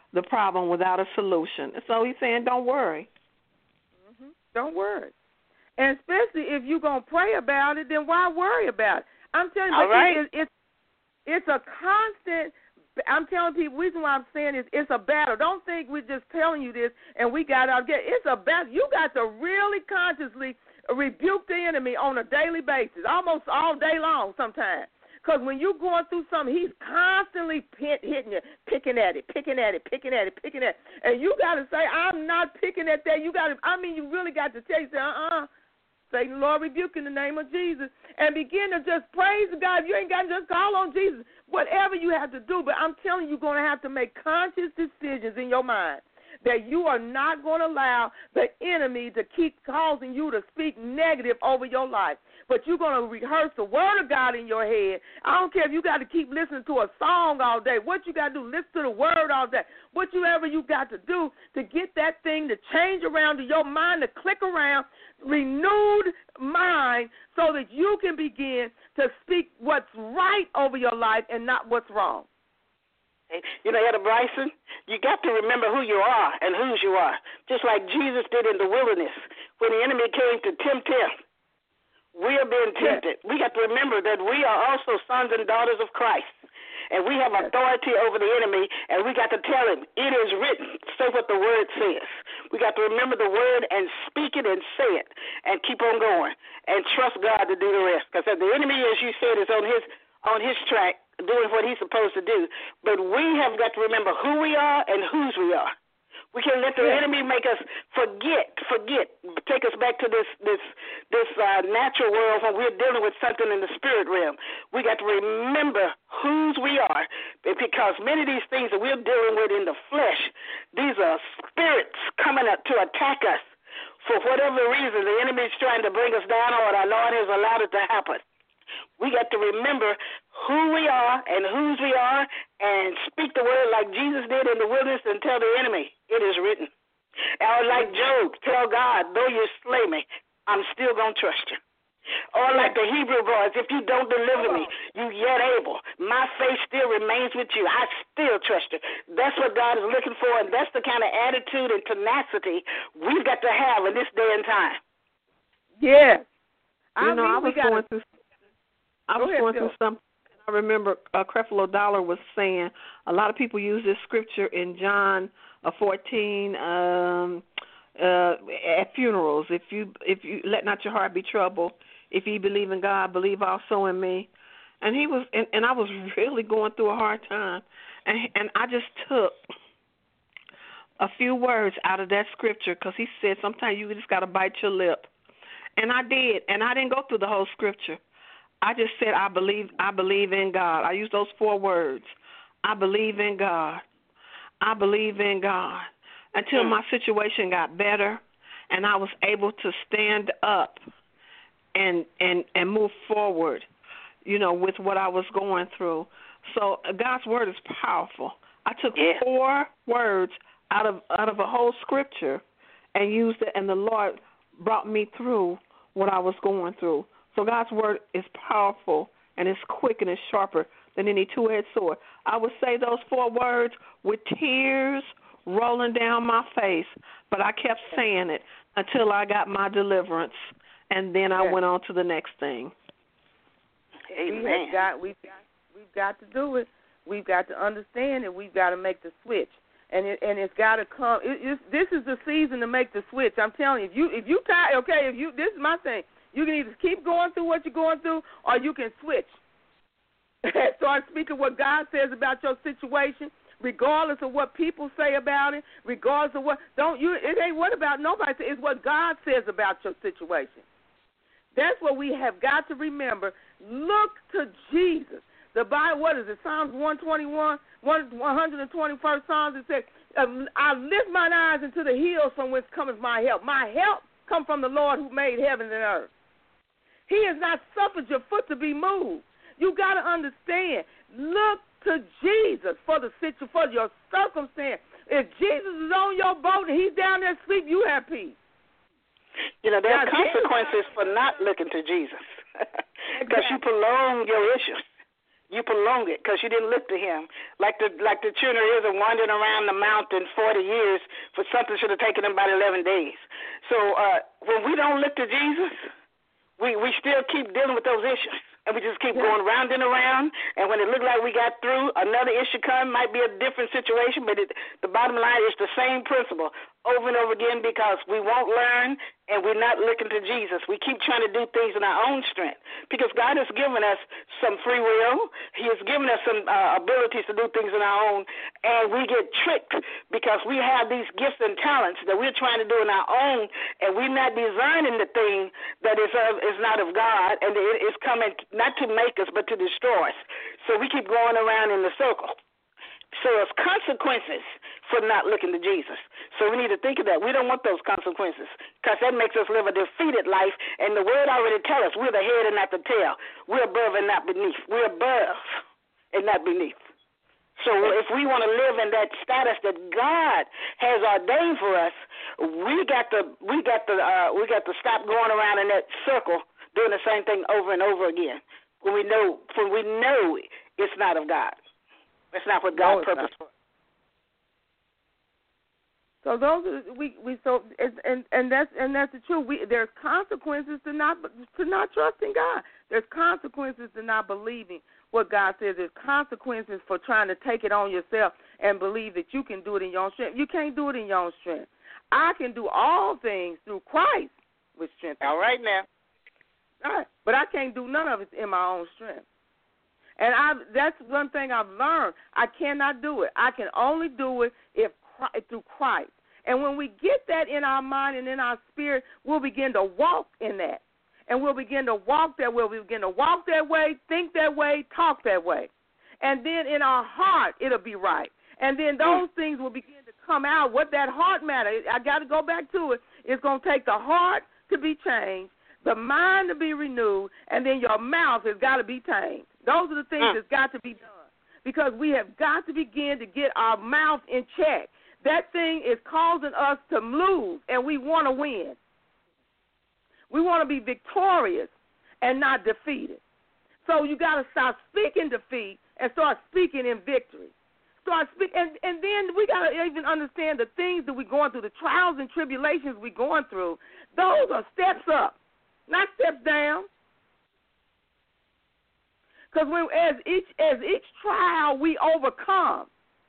the problem without a solution. So he's saying, don't worry. Mm-hmm. Don't worry. And especially if you're going to pray about it, then why worry about it? I'm telling you, All right. it, it, it's, it's a constant, I'm telling people, the reason why I'm saying is it's a battle. Don't think we're just telling you this and we got out. It's a battle. You got to really consciously rebuke the enemy on a daily basis, almost all day long sometimes. Because when you're going through something, he's constantly pit, hitting you, picking at it, picking at it, picking at it, picking at it. And you got to say, I'm not picking at that. You got to, I mean, you really got to tell you, say, uh-uh. Satan, Lord, rebuke in the name of Jesus. And begin to just praise God. You ain't got to just call on Jesus. Whatever you have to do. But I'm telling you, you're going to have to make conscious decisions in your mind that you are not going to allow the enemy to keep causing you to speak negative over your life. But you're going to rehearse the word of God in your head. I don't care if you got to keep listening to a song all day. What you got to do, listen to the word all day. Whatever you got to do to get that thing to change around to your mind, to click around, renewed mind, so that you can begin to speak what's right over your life and not what's wrong. You know, Elder Bryson, you got to remember who you are and whose you are, just like Jesus did in the wilderness when the enemy came to tempt him. We are being tempted. Yes. We got to remember that we are also sons and daughters of Christ, and we have authority over the enemy, and we got to tell him, it is written, say what the word says. We got to remember the word and speak it and say it and keep on going and trust God to do the rest. Because the enemy, as you said, is on his on his track, doing what he's supposed to do. But we have got to remember who we are and whose we are. We can't let the yeah. enemy make us forget, forget, take us back to this this this uh, natural world when we're dealing with something in the spirit realm. We got to remember whose we are, because many of these things that we're dealing with in the flesh, these are spirits coming up to attack us. For whatever reason, the enemy is trying to bring us down, or the Lord has allowed it to happen. We got to remember who we are and whose we are, and speak the word like Jesus did in the wilderness and tell the enemy, it is written. Or like Job, tell God, though you slay me, I'm still going to trust you. Or like the Hebrew boys, if you don't deliver me, you yet able. My faith still remains with you. I still trust you. That's what God is looking for, and that's the kind of attitude and tenacity we've got to have in this day and time. Yeah. You I know, mean, I was gotta... going through I was ahead, going Phil. through something. I remember uh, Creflo Dollar was saying a lot of people use this scripture in John uh, fourteen um, uh, at funerals. If you if you let not your heart be troubled, if you believe in God, believe also in me. And he was, and, and I was really going through a hard time, and and I just took a few words out of that scripture, because he said sometimes you just got to bite your lip, and I did, and I didn't go through the whole scripture. I just said, I believe I believe in God. I used those four words. I believe in God. I believe in God. Until my situation got better and I was able to stand up and and, and move forward, you know, with what I was going through. So God's word is powerful. I took yeah. four words out of out of a whole scripture and used it, and the Lord brought me through what I was going through. So God's word is powerful, and it's quick, and it's sharper than any two-edged sword. I would say those four words with tears rolling down my face, but I kept saying it until I got my deliverance, and then I went on to the next thing. Amen. We have got, we've, got, we've got to do it. We've got to understand it. We've got to make the switch. And it, and it's got to come. It, it's, this is the season to make the switch. I'm telling you, if you if you tie, okay, if you this is my thing. You can either keep going through what you're going through, or you can switch. Start speaking what God says about your situation, regardless of what people say about it, regardless of what. Don't you? It ain't what about nobody. It's what God says about your situation. That's what we have got to remember. Look to Jesus. The Bible, what is it? Psalms one twenty-one, one hundred twenty-first Psalms. It says, "I lift mine eyes into the hills from whence cometh my help. My help come from the Lord who made heaven and earth." He has not suffered your foot to be moved. You got to understand. Look to Jesus for the situ for your circumstance. If Jesus is on your boat and he's down there asleep, you have peace. You know, there are consequences for not looking to Jesus because you prolong your issues. you prolong it because you didn't look to him. Like the like the children of Israel wandering around the mountain forty years for something should have taken them about eleven days. So uh, when we don't look to Jesus, we, we still keep dealing with those issues. And we just keep yeah. going round and around. And when it looked like we got through, another issue come, might be a different situation, but it, the bottom line is the same principle over and over again because we won't learn and we're not looking to Jesus. We keep trying to do things in our own strength because God has given us some free will. He has given us some uh, abilities to do things on our own, and we get tricked because we have these gifts and talents that we're trying to do on our own, and we're not designing the thing that is, uh, is not of God, and it is coming not to make us but to destroy us. So we keep going around in the circle. So there's consequences for not looking to Jesus. So we need to think of that. We don't want those consequences because that makes us live a defeated life. And the word already tells us we're the head and not the tail. We're above and not beneath. We're above and not beneath. So if we want to live in that status that God has ordained for us, we got to we got to uh, we got to stop going around in that circle doing the same thing over and over again. When we know when we know it's not of God. That's not what God's no, purpose for. So those are, we we so and and that's and that's the truth. We there's consequences to not to not trusting God. There's consequences to not believing what God says. There's consequences for trying to take it on yourself and believe that you can do it in your own strength. You can't do it in your own strength. I can do all things through Christ with strength. All right now. All right, but I can't do none of it in my own strength. And I that's one thing I've learned. I cannot do it. I can only do it if through Christ. And when we get that in our mind and in our spirit, we'll begin to walk in that. And we'll begin to walk that way. We'll begin to walk that way, think that way, talk that way. And then in our heart, it'll be right. And then those things will begin to come out. What that heart matter, I got to go back to it. It's going to take the heart to be changed, the mind to be renewed, and then your mouth has got to be tamed. Those are the things mm. that's got to be done because we have got to begin to get our mouth in check. That thing is causing us to lose, and we want to win. We want to be victorious and not defeated. So you got to stop speaking defeat and start speaking in victory. Start speak, and, and then we got to even understand the things that we're going through, the trials and tribulations we're going through. Those are steps up, not steps down. Because as each as each trial we overcome,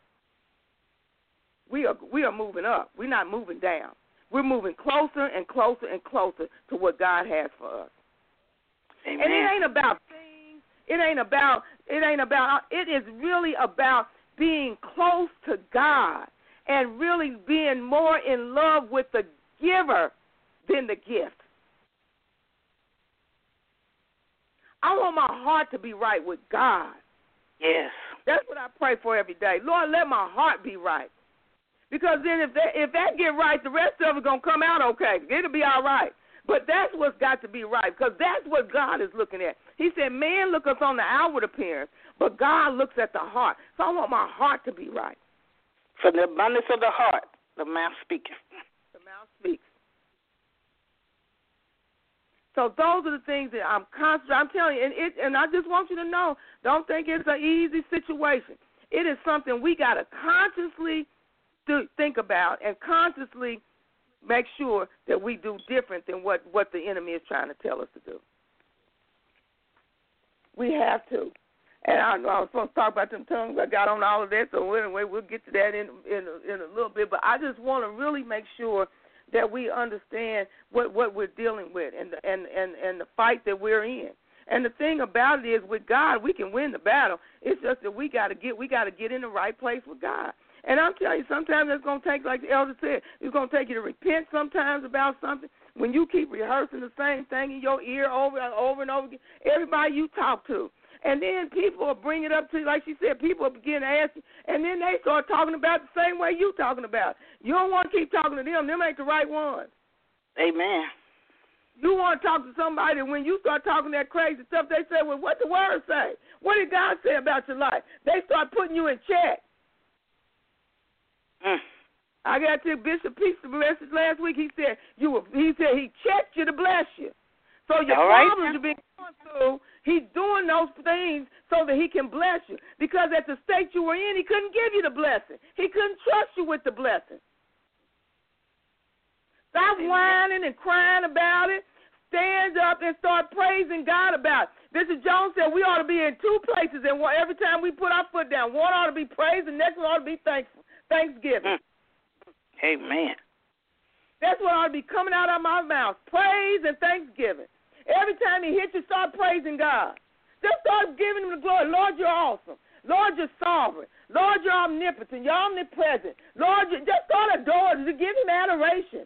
we are we are moving up. We're not moving down. We're moving closer and closer and closer to what God has for us. Amen. And it ain't about things. It ain't about. It ain't about. It is really about being close to God and really being more in love with the giver than the gift. I want my heart to be right with God. Yes. That's what I pray for every day. Lord, let my heart be right. Because then if that, if that get right, the rest of it going to come out okay. It'll be all right. But that's what's got to be right because that's what God is looking at. He said, man looketh on the outward appearance, but God looks at the heart. So I want my heart to be right. From the abundance of the heart, the mouth speaketh. The mouth speaks. So those are the things that I'm constantly, I'm telling you, and, it, and I just want you to know, don't think it's an easy situation. It is something we got to consciously do, think about and consciously make sure that we do different than what, what the enemy is trying to tell us to do. We have to. And I know I was supposed to talk about them tongues. I got on all of that, so anyway, we'll get to that in, in, a, in a little bit. But I just want to really make sure that we understand what, what we're dealing with and the, and, and, and the fight that we're in. And the thing about it is, with God, we can win the battle. It's just that we got to get we got to get in the right place with God. And I'm telling you, sometimes it's going to take, like the elder said, it's going to take you to repent sometimes about something. When you keep rehearsing the same thing in your ear over and over and over again, everybody you talk to. And then people will bring it up to you, like she said, people will begin to ask you, and then they start talking about the same way you talking about. You don't want to keep talking to them. Them ain't the right ones. Amen. You want to talk to somebody, and when you start talking that crazy stuff, they say, well, what the word say? What did God say about your life? They start putting you in check. Mm. I got to Bishop Peace the message last week. He said you were, he said he checked you to bless you. So your All problems right. you've been going through, he's doing those things so that he can bless you. Because at the state you were in, he couldn't give you the blessing. He couldn't trust you with the blessing. Stop whining and crying about it. Stand up and start praising God about it. Bishop Jones said we ought to be in two places, and every time we put our foot down, one ought to be praise, and the next one ought to be thankful, thanksgiving. Amen. That's what ought to be coming out of my mouth, praise and thanksgiving. Every time he hits you, start praising God. Just start giving him the glory. Lord, you're awesome. Lord, you're sovereign. Lord, you're omnipotent. You're omnipresent. Lord, you just start adoring to give him adoration.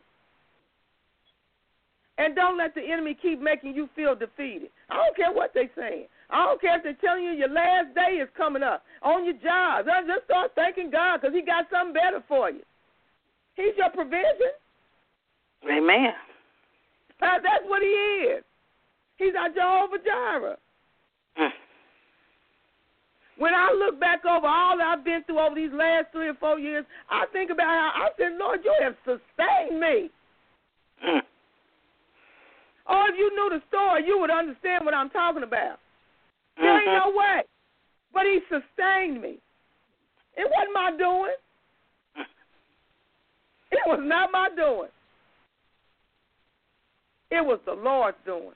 And don't let the enemy keep making you feel defeated. I don't care what they're saying. I don't care if they're telling you your last day is coming up on your job. Just start thanking God because he got something better for you. He's your provision. Amen. That's what he is. He's our Jehovah Jireh. Mm. When I look back over all that I've been through over these last three or four years, I think about how I said, Lord, you have sustained me. Mm. Or if you knew the story, you would understand what I'm talking about. There Mm-hmm. ain't no way. But he sustained me. It wasn't my doing. It was not my doing. It was the Lord's doing.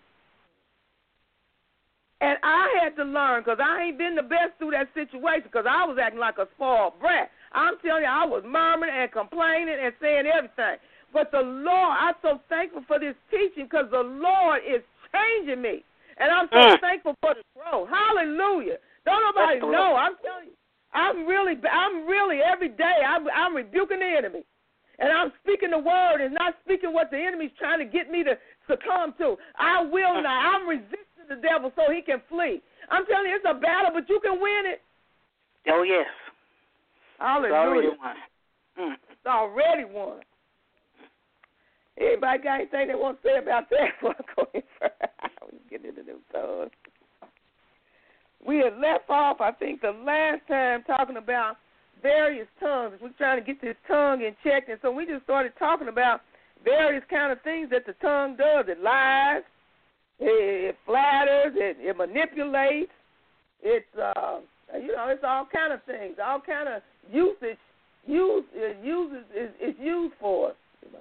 And I had to learn, because I ain't been the best through that situation, because I was acting like a spoiled brat. I'm telling you, I was murmuring and complaining and saying everything. But the Lord, I'm so thankful for this teaching because the Lord is changing me. And I'm so mm. thankful for the growth. Hallelujah. Don't nobody know. I'm telling you, I'm really, I'm really, every day, I'm, I'm rebuking the enemy. And I'm speaking the word and not speaking what the enemy's trying to get me to succumb to. I will not. I'm resisting the devil so he can flee. I'm telling you, it's a battle, but you can win it. Oh, yes. Hallelujah. It's already won. Mm. It's already won. Anybody got anything they want to say about that? We get into them tongues. We had left off, I think, the last time talking about various tongues. We're trying to get this tongue in check, and so we just started talking about various kind of things that the tongue does. It lies, it, it flatters, it, it manipulates. It's uh, you know, it's all kind of things, all kind of usage. Use it uses is it's used for.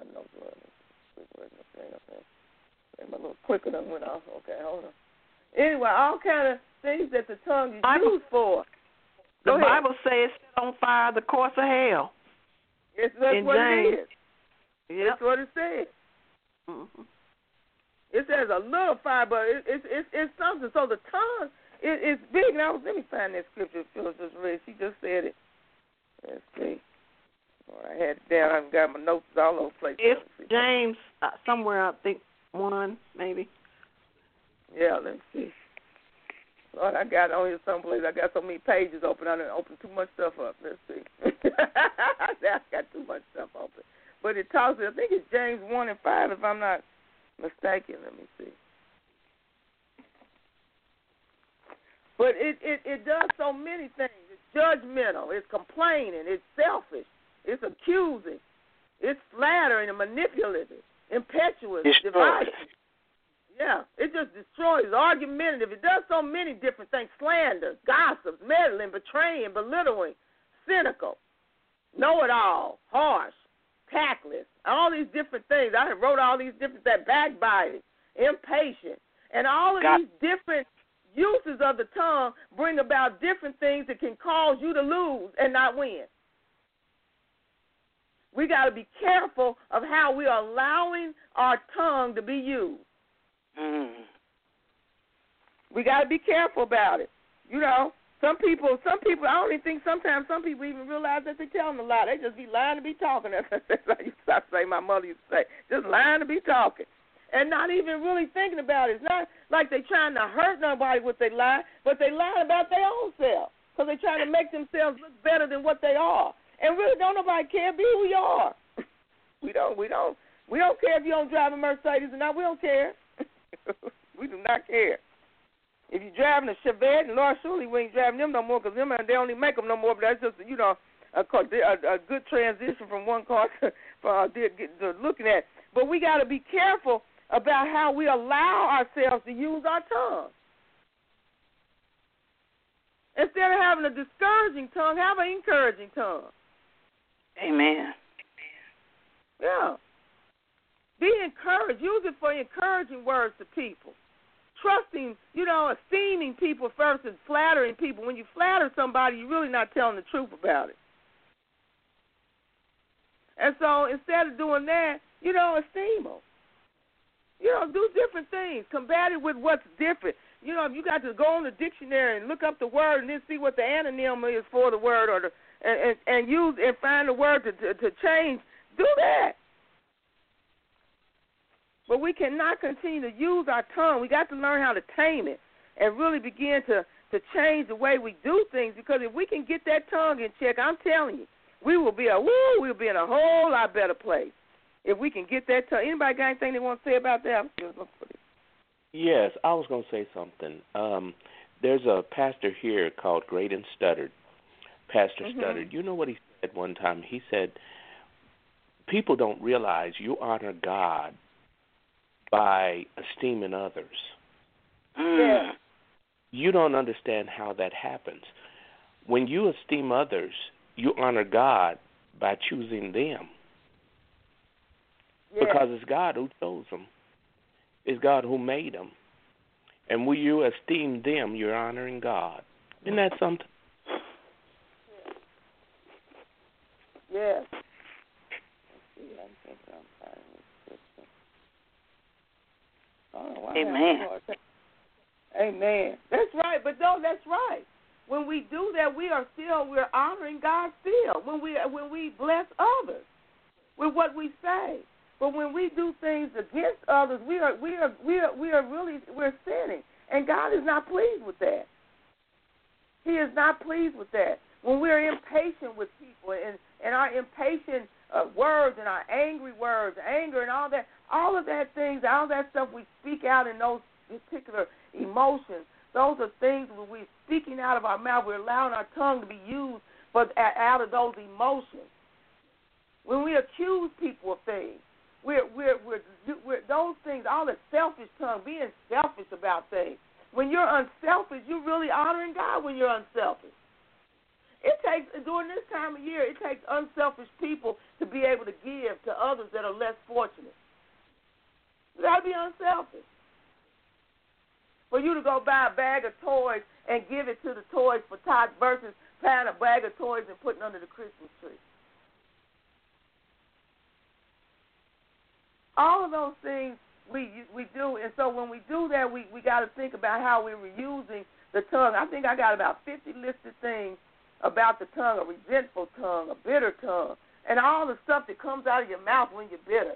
My little quicker than went off. Okay, hold on. Anyway, all kind of things that the tongue is Bible, used for. The Go Bible says set on fire the course of hell. It's, that's in what James. it is. Yep. That's what it says. Mm-hmm. It says a little fire, but it, it's it's it's something. So the tongue is it's big. Now let me find that scripture. Phyllis just read. She just said it. Let's see. Oh, I had it down. I've got my notes all over the place. It's James uh, somewhere. I think one maybe. Yeah, let me see. Lord, I got on here someplace. I got so many pages open. I didn't open too much stuff up. Let's see. I got too much stuff open. But it talks, I think it's James one and five, if I'm not mistaken. Let me see. But it, it, it does so many things. It's judgmental. It's complaining. It's selfish. It's accusing. It's flattering and manipulative, impetuous, divisive. Yeah, it just destroys, argumentative. It does so many different things. Slander, gossip, meddling, betraying, belittling, cynical, know-it-all, harsh, tactless, all these different things. I wrote all these different things, backbiting, impatient, and all of God. these different uses of the tongue bring about different things that can cause you to lose and not win. We got to be careful of how we are allowing our tongue to be used. Mm. We got to be careful about it. You know, some people, some people, I don't even think sometimes some people even realize that they're telling a lie. They just be lying to be talking. That's what I used to say, my mother used to say, just lying to be talking. And not even really thinking about it. It's not like they're trying to hurt nobody with their lie, but they lie about their own self because they're trying to make themselves look better than what they are. And really, don't nobody care. Be who you are. We don't. We don't. We don't care if you don't drive a Mercedes or not. We don't care. We do not care. If you're driving a Chevette, and Lord, surely we ain't driving them no more because them they only make them no more. But that's just you know a, a, a good transition from one car to, for, uh, to, to looking at. But we got to be careful about how we allow ourselves to use our tongue. Instead of having a discouraging tongue, have an encouraging tongue. Amen. Yeah. Be encouraged. Use it for encouraging words to people. Trusting, you know, esteeming people first and flattering people. When you flatter somebody, you're really not telling the truth about it. And so instead of doing that, you know, esteem them. You know, do different things. Combat it with what's different. You know, if you got to go on the dictionary and look up the word and then see what the anonym is for the word, or the and, and, and use and find the word to, to to change, do that. But we cannot continue to use our tongue. We got to learn how to tame it and really begin to, to change the way we do things, because if we can get that tongue in check, I'm telling you, we will be a woo, we'll be in a whole lot better place if we can get that tongue. Anybody got anything they want to say about that? I'm still looking for it. Yes, I was going to say something. Um, there's a pastor here called Great and Stuttered. Pastor Mm-hmm. Stuttered. You know what he said one time? He said, people don't realize you honor God by esteeming others. Yeah. You don't understand how that happens. When you esteem others, you honor God by choosing them. Yeah. Because it's God who chose them. It's God who made them. And when you esteem them, you're honoring God. Isn't that something? Yes. Oh, Amen. Amen. That's right, but no, that's right. When we do that, we are still we're honoring God still. When we when we bless others with what we say, but when we do things against others, we are we are we are we are really we're sinning, and God is not pleased with that. He is not pleased with that. When we are impatient with people and and our impatient uh, words and our angry words, anger and all that, all of that things, all that stuff we speak out in those particular emotions, those are things when we're speaking out of our mouth, we're allowing our tongue to be used but out of those emotions. When we accuse people of things, we're, we're, we're, we're those things, all the selfish tongue, being selfish about things. When you're unselfish, you're really honoring God when you're unselfish. It takes, during this time of year, it takes unselfish people to be able to give to others that are less fortunate. You got to be unselfish. For you to go buy a bag of toys and give it to the Toys for Tots versus buying a bag of toys and putting under the Christmas tree. All of those things we we do, and so when we do that, we, we got to think about how we were using the tongue. I think I got about fifty listed things about the tongue: a resentful tongue, a bitter tongue, and all the stuff that comes out of your mouth when you're bitter.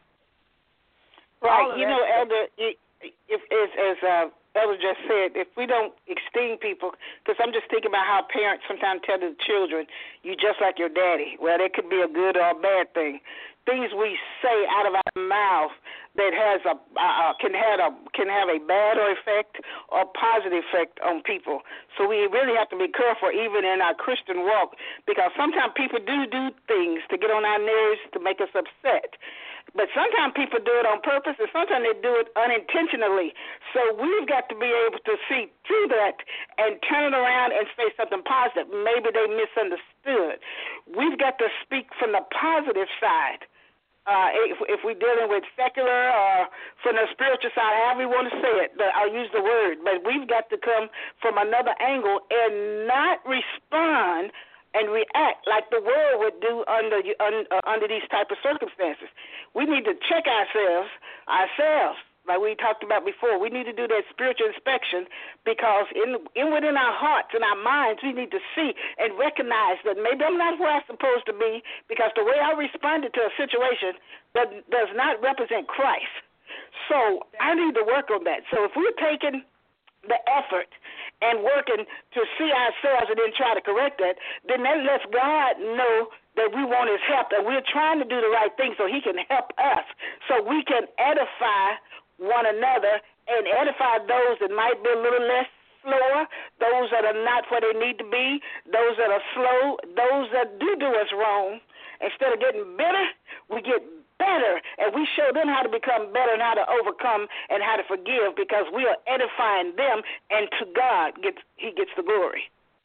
Right. You know, stuff. Elder, if, as, as uh, Elder just said, if we don't esteem people, because I'm just thinking about how parents sometimes tell the children, you just like your daddy. Well, that could be a good or a bad thing. Things we say out of our mouth that has a uh, can have a can have a bad or effect or positive effect on people. So we really have to be careful, even in our Christian walk, because sometimes people do do things to get on our nerves to make us upset. But sometimes people do it on purpose, and sometimes they do it unintentionally. So we've got to be able to see through that and turn it around and say something positive. Maybe they misunderstood. We've got to speak from the positive side. Uh, if, if we're dealing with secular or from the spiritual side, however we want to say it, I'll use the word. But we've got to come from another angle and not respond and react like the world would do under un, uh, under these type of circumstances. We need to check ourselves, ourselves, like we talked about before. We need to do that spiritual inspection, because in, in within our hearts and our minds, we need to see and recognize that maybe I'm not where I'm supposed to be, because the way I responded to a situation does, does not represent Christ. So I need to work on that. So if we're taking the effort and working to see ourselves and then try to correct that, then that lets God know that we want his help, and we're trying to do the right thing so he can help us, so we can edify one another and edify those that might be a little less slower, those that are not where they need to be, those that are slow, those that do do us wrong. Instead of getting bitter, we get better, and we show them how to become better and how to overcome and how to forgive, because we are edifying them, and to God gets he gets the glory.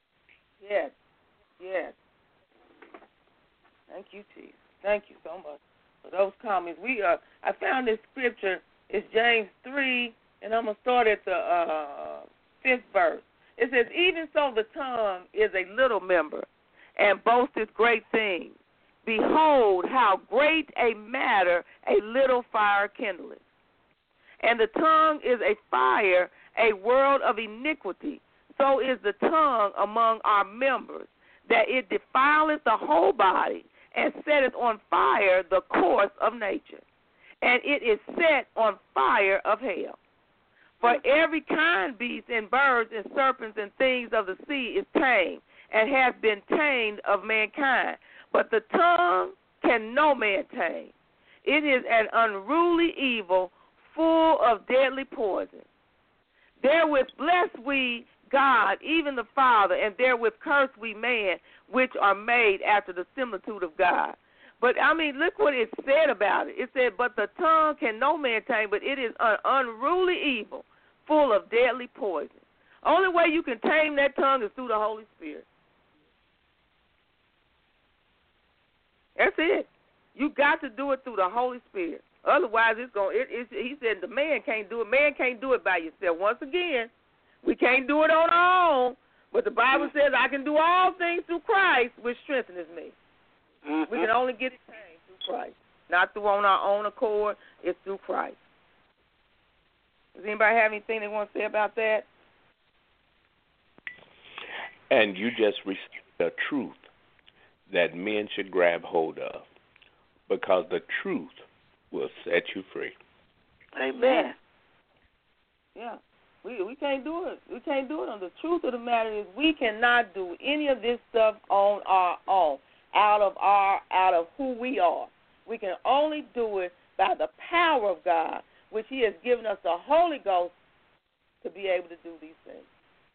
Yes. Yes. Thank you, Jesus. Thank you so much for those comments. We uh, I found this scripture. It's James three, and I'm going to start at the uh, fifth verse. It says, even so the tongue is a little member, and boasteth great things. Behold, how great a matter a little fire kindleth. And the tongue is a fire, a world of iniquity. So is the tongue among our members, that it defileth the whole body, and setteth on fire the course of nature. And it is set on fire of hell. For every kind beast and birds and serpents and things of the sea is tamed, and hath been tamed of mankind. But the tongue can no man tame. It is an unruly evil, full of deadly poison. Therewith bless we God, even the Father, and therewith curse we man, which are made after the similitude of God. But, I mean, look what it said about it. It said, but the tongue can no man tame, but it is an unruly evil, full of deadly poison. Only way you can tame that tongue is through the Holy Spirit. That's it. You got to do it through the Holy Spirit. Otherwise, it's going. It, it's, he said the man can't do it. Man can't do it by yourself. Once again, we can't do it on our own. But the Bible says, I can do all things through Christ, which strengthens me. Mm-hmm. We can only get it changed through Christ. Not through on our own accord. It's through Christ. Does anybody have anything they want to say about that? And you just received the truth that men should grab hold of, because the truth will set you free. Amen. Yeah. We we can't do it. We can't do it. On the truth of the matter is, we cannot do any of this stuff on our own, out of our out of who we are. We can only do it by the power of God, which He has given us the Holy Ghost to be able to do these things.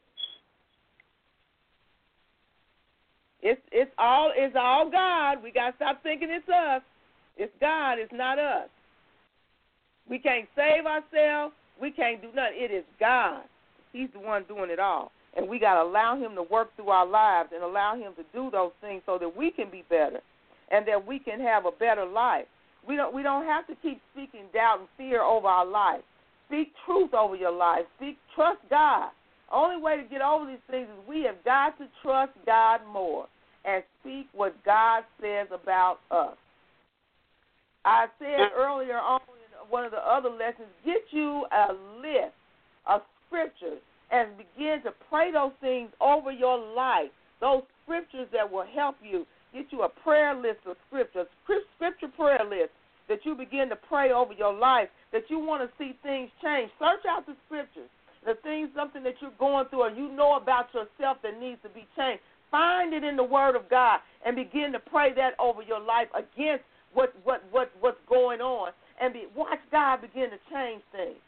It's it's all it's all God. We gotta stop thinking it's us. It's God. It's not us. We can't save ourselves. We can't do nothing. It is God. He's the one doing it all. And we got to allow Him to work through our lives and allow Him to do those things so that we can be better and that we can have a better life. We don't we don't have to keep speaking doubt and fear over our life. Speak truth over your life. Speak trust God. Only way to get over these things is we have got to trust God more and speak what God says about us. I said earlier on in one of the other lessons, get you a list of scriptures and begin to pray those things over your life, those scriptures that will help you. Get you a prayer list of scriptures, scripture prayer list that you begin to pray over your life, that you want to see things change. Search out the scriptures, the things, something that you're going through or you know about yourself that needs to be changed. Find it in the Word of God and begin to pray that over your life against what what what what's going on, and be, watch God begin to change things.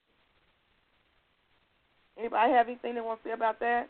Anybody have anything they want to say about that?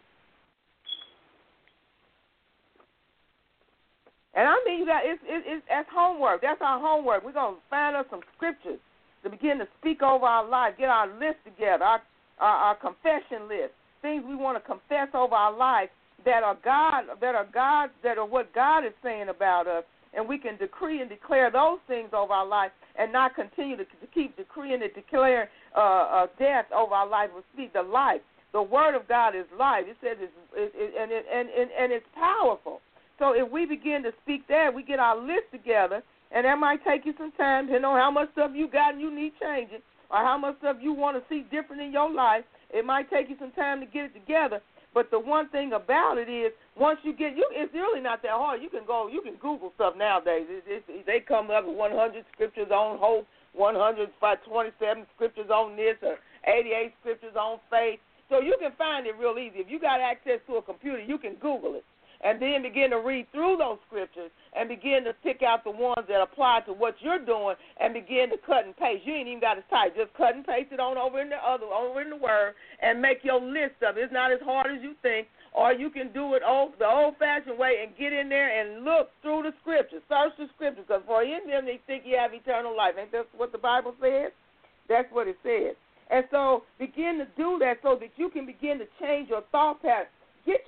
And I mean, you got it's it's, it's that's homework. That's our homework. We're gonna find us some scriptures to begin to speak over our life. Get our list together, our our, our confession list, things we want to confess over our life that are God, that are God, that are what God is saying about us. And we can decree and declare those things over our life and not continue to, to keep decreeing and declaring uh, uh, death over our life. We speak the life. The Word of God is life. It says it's, it, it, and, it, and, and, and it's powerful. So if we begin to speak that, we get our list together, and that might take you some time, depending on how much stuff you got and you need changing, or how much stuff you want to see different in your life. It might take you some time to get it together. But the one thing about it is, once you get, you, it's really not that hard. You can go, you can Google stuff nowadays. It, it, it, they come up with one hundred scriptures on hope, one hundred twenty-seven scriptures on this, or eighty-eight scriptures on faith. So you can find it real easy. If you got access to a computer, you can Google it. And then begin to read through those scriptures and begin to pick out the ones that apply to what you're doing and begin to cut and paste. You ain't even got to type. Just cut and paste it on over in the other, over in the Word, and make your list of it. It's not as hard as you think. Or you can do it old, the old-fashioned way and get in there and look through the scriptures. Search the scriptures, because for in them they think you have eternal life. Ain't that what the Bible says? That's what it says. And so begin to do that so that you can begin to change your thought pattern. Get you some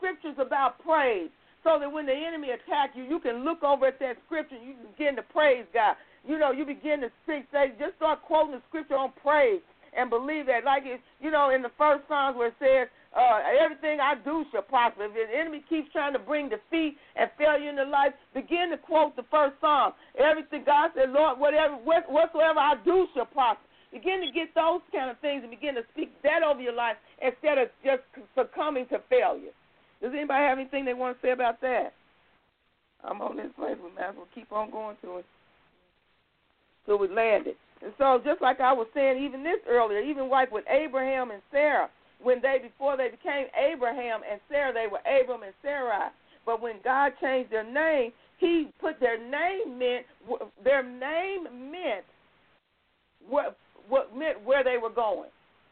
scriptures about praise so that when the enemy attacks you, you can look over at that scripture and you begin to praise God. You know, you begin to speak, say, just start quoting the scripture on praise and believe that. Like, it, you know, in the first Psalms where it says, uh, everything I do shall prosper. If the enemy keeps trying to bring defeat and failure into life, begin to quote the first Psalm. Everything, God said, Lord, whatever, whatsoever I do shall prosper. Begin to get those kind of things and begin to speak that over your life instead of just succumbing to failure. Does anybody have anything they want to say about that? I'm on this place. We might as well keep on going to it till we land it. And so just like I was saying even this earlier, even like with Abraham and Sarah, when they, before they became Abraham and Sarah, they were Abram and Sarai. But when God changed their name, he put their name meant, their name meant what, what meant where they were going.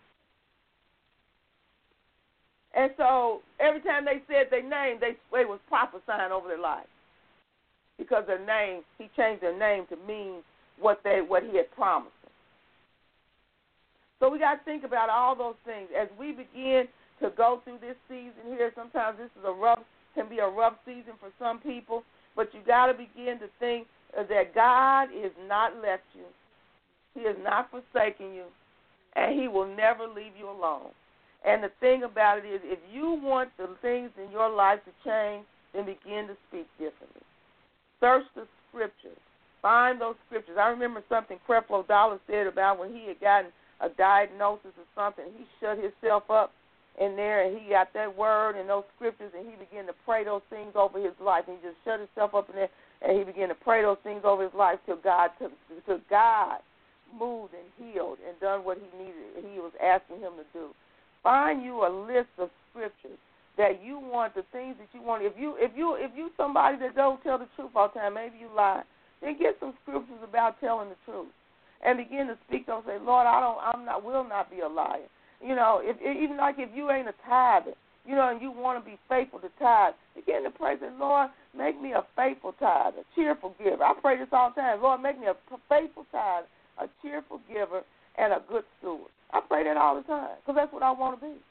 And so every time they said their name, they, they was prophesying over their life. Because their name, he changed their name to mean what they what he had promised them. So we got to think about all those things. As we begin to go through this season here, sometimes this is a rough, can be a rough season for some people, but you got to begin to think that God is not left you. He is not forsaken you, and he will never leave you alone. And the thing about it is, if you want the things in your life to change, then begin to speak differently. Search the scriptures. Find those scriptures. I remember something Creflo Dollar said about when he had gotten a diagnosis or something. He shut himself up in there, and he got that word and those scriptures, and he began to pray those things over his life. And he just shut himself up in there, and he began to pray those things over his life till God took, till God moved and healed and done what he needed, he was asking him to do. Find you a list of scriptures that you want, the things that you want. If you if you if you somebody that don't tell the truth all the time, maybe you lie, then get some scriptures about telling the truth and begin to speak those. Say, Lord, I don't, I'm not, will not be a liar. You know, if even like if you ain't a tither, you know, and you want to be faithful to tithe, begin to pray. Say, Lord, make me a faithful tither, cheerful giver. I pray this all the time. Lord, make me a faithful tither, a cheerful giver, and a good steward. I pray that all the time because that's what I want to be.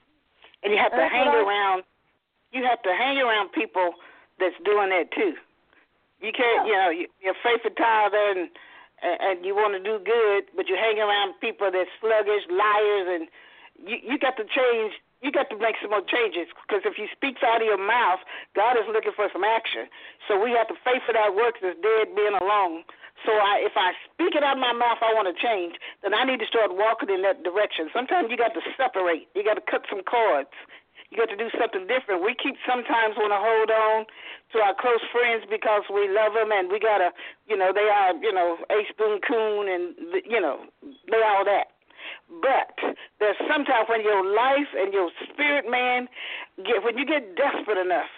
And you have and to hang around. You have to hang around people that's doing that too. You can't, yeah. you know, you're a faithful tither and and you want to do good, but you hang around people that's sluggish, liars, and you you got to change. You got to make some more changes because if you speak out of your mouth, God is looking for some action. So we have to faith for that works that's dead being alone. So I, if I speak it out of my mouth, I want to change, then I need to start walking in that direction. Sometimes you got to separate. You got to cut some cords. You got to do something different. We keep sometimes want to hold on to our close friends because we love them, and we got to, you know, they are, you know, Ace Boone Coon, and, you know, they all that. But there's sometimes when your life and your spirit, man, get, when you get desperate enough,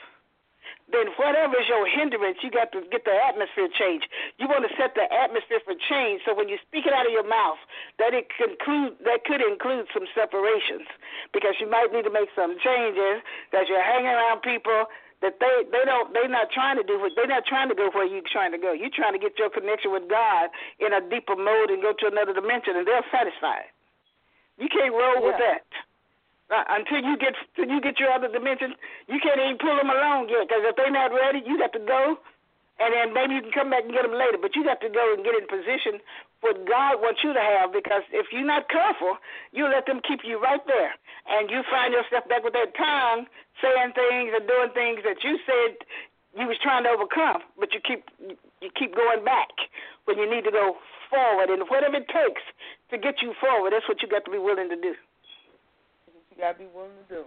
then whatever is your hindrance, you got to get the atmosphere changed. You want to set the atmosphere for change, so when you speak it out of your mouth, that it could include, that could include some separations, because you might need to make some changes because you're hanging around people that they, they don't they're not trying to do what they're not trying to go where you're trying to go. You're trying to get your connection with God in a deeper mode and go to another dimension, and they're satisfied. You can't roll yeah. with that. Uh, until you get until you get your other dimension, you can't even pull them along yet. Because if they're not ready, you got to go, and then maybe you can come back and get them later. But you got to go and get in position what God wants you to have. Because if you're not careful, you let them keep you right there, and you find yourself back with that tongue saying things and doing things that you said you was trying to overcome, but you keep you keep going back when you need to go forward. And whatever it takes to get you forward, that's what you got to be willing to do. You got to be willing to do.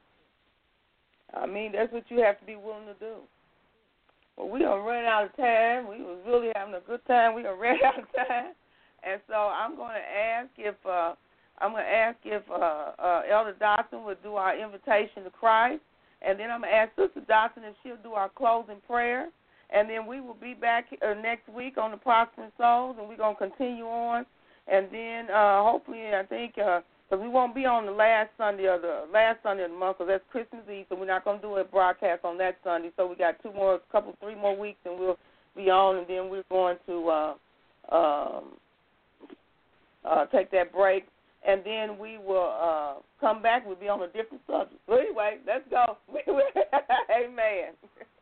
I mean, that's what you have to be willing to do. Well, we done ran out of time. We was really having a good time. We done ran out of time, and so I'm going to ask if uh, I'm going to ask if uh, uh, Elder Dotson would do our invitation to Christ, and then I'm going to ask Sister Dotson if she'll do our closing prayer, and then we will be back uh, next week on the Prospering Souls, and we're going to continue on, and then uh, hopefully I think. Uh, Because we won't be on the last Sunday of the last Sunday of the month, because that's Christmas Eve, so we're not going to do a broadcast on that Sunday. So we got two more, couple, three more weeks, and we'll be on, and then we're going to uh, um, uh, take that break and then we will uh, come back. We'll be on a different subject. So anyway, let's go. Amen.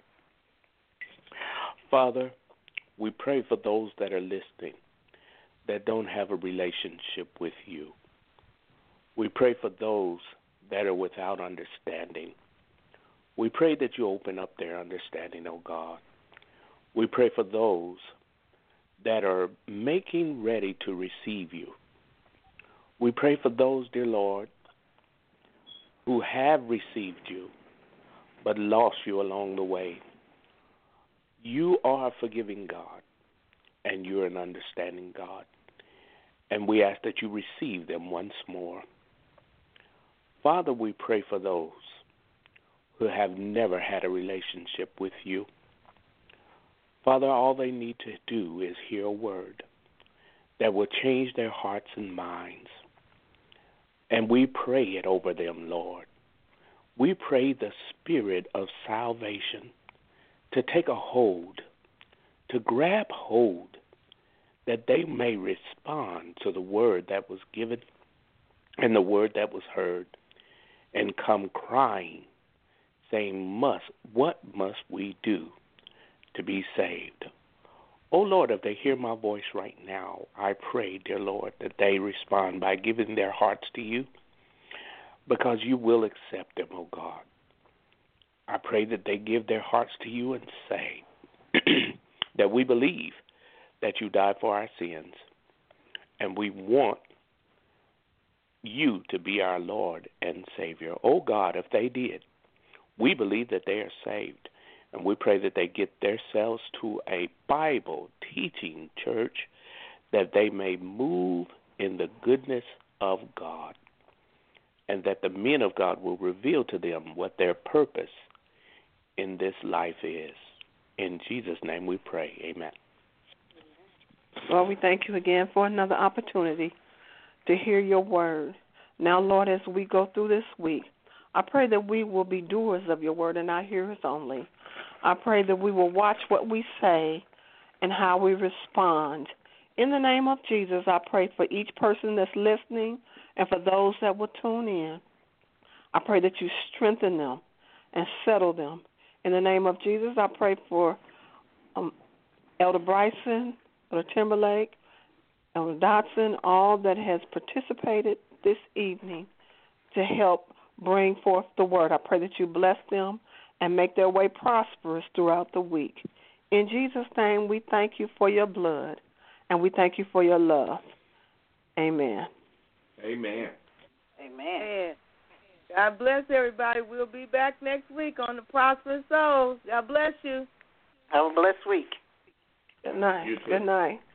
Father, we pray for those that are listening that don't have a relationship with you. We pray for those that are without understanding. We pray that you open up their understanding, oh God. We pray for those that are making ready to receive you. We pray for those, dear Lord, who have received you but lost you along the way. You are a forgiving God, and you're an understanding God. And we ask that you receive them once more. Father, we pray for those who have never had a relationship with you. Father, all they need to do is hear a word that will change their hearts and minds. And we pray it over them, Lord. We pray the spirit of salvation to take a hold, to grab hold, that they may respond to the word that was given and the word that was heard, and come crying, saying, "Must what must we do to be saved?" Oh, Lord, if they hear my voice right now, I pray, dear Lord, that they respond by giving their hearts to you, because you will accept them, oh God. I pray that they give their hearts to you and say that we believe that you died for our sins, and we want you to be our Lord and Savior. Oh God, if they did, we believe that they are saved. And we pray that they get themselves to a Bible-teaching church, that they may move in the goodness of God, and that the men of God will reveal to them what their purpose in this life is. In Jesus' name we pray. Amen. Lord, we thank you again for another opportunity to hear your word. Now, Lord, as we go through this week, I pray that we will be doers of your word and not hearers only. I pray that we will watch what we say and how we respond. In the name of Jesus, I pray for each person that's listening and for those that will tune in. I pray that you strengthen them and settle them. In the name of Jesus, I pray for um, Elder Bryson, Elder Timberlake, Elder Dotson, all that has participated this evening to help bring forth the word. I pray that you bless them and make their way prosperous throughout the week. In Jesus' name, we thank you for your blood, and we thank you for your love. Amen. Amen. Amen. God bless everybody. We'll be back next week on the Prosperous Souls. God bless you. Have a blessed week. Good night. Good night.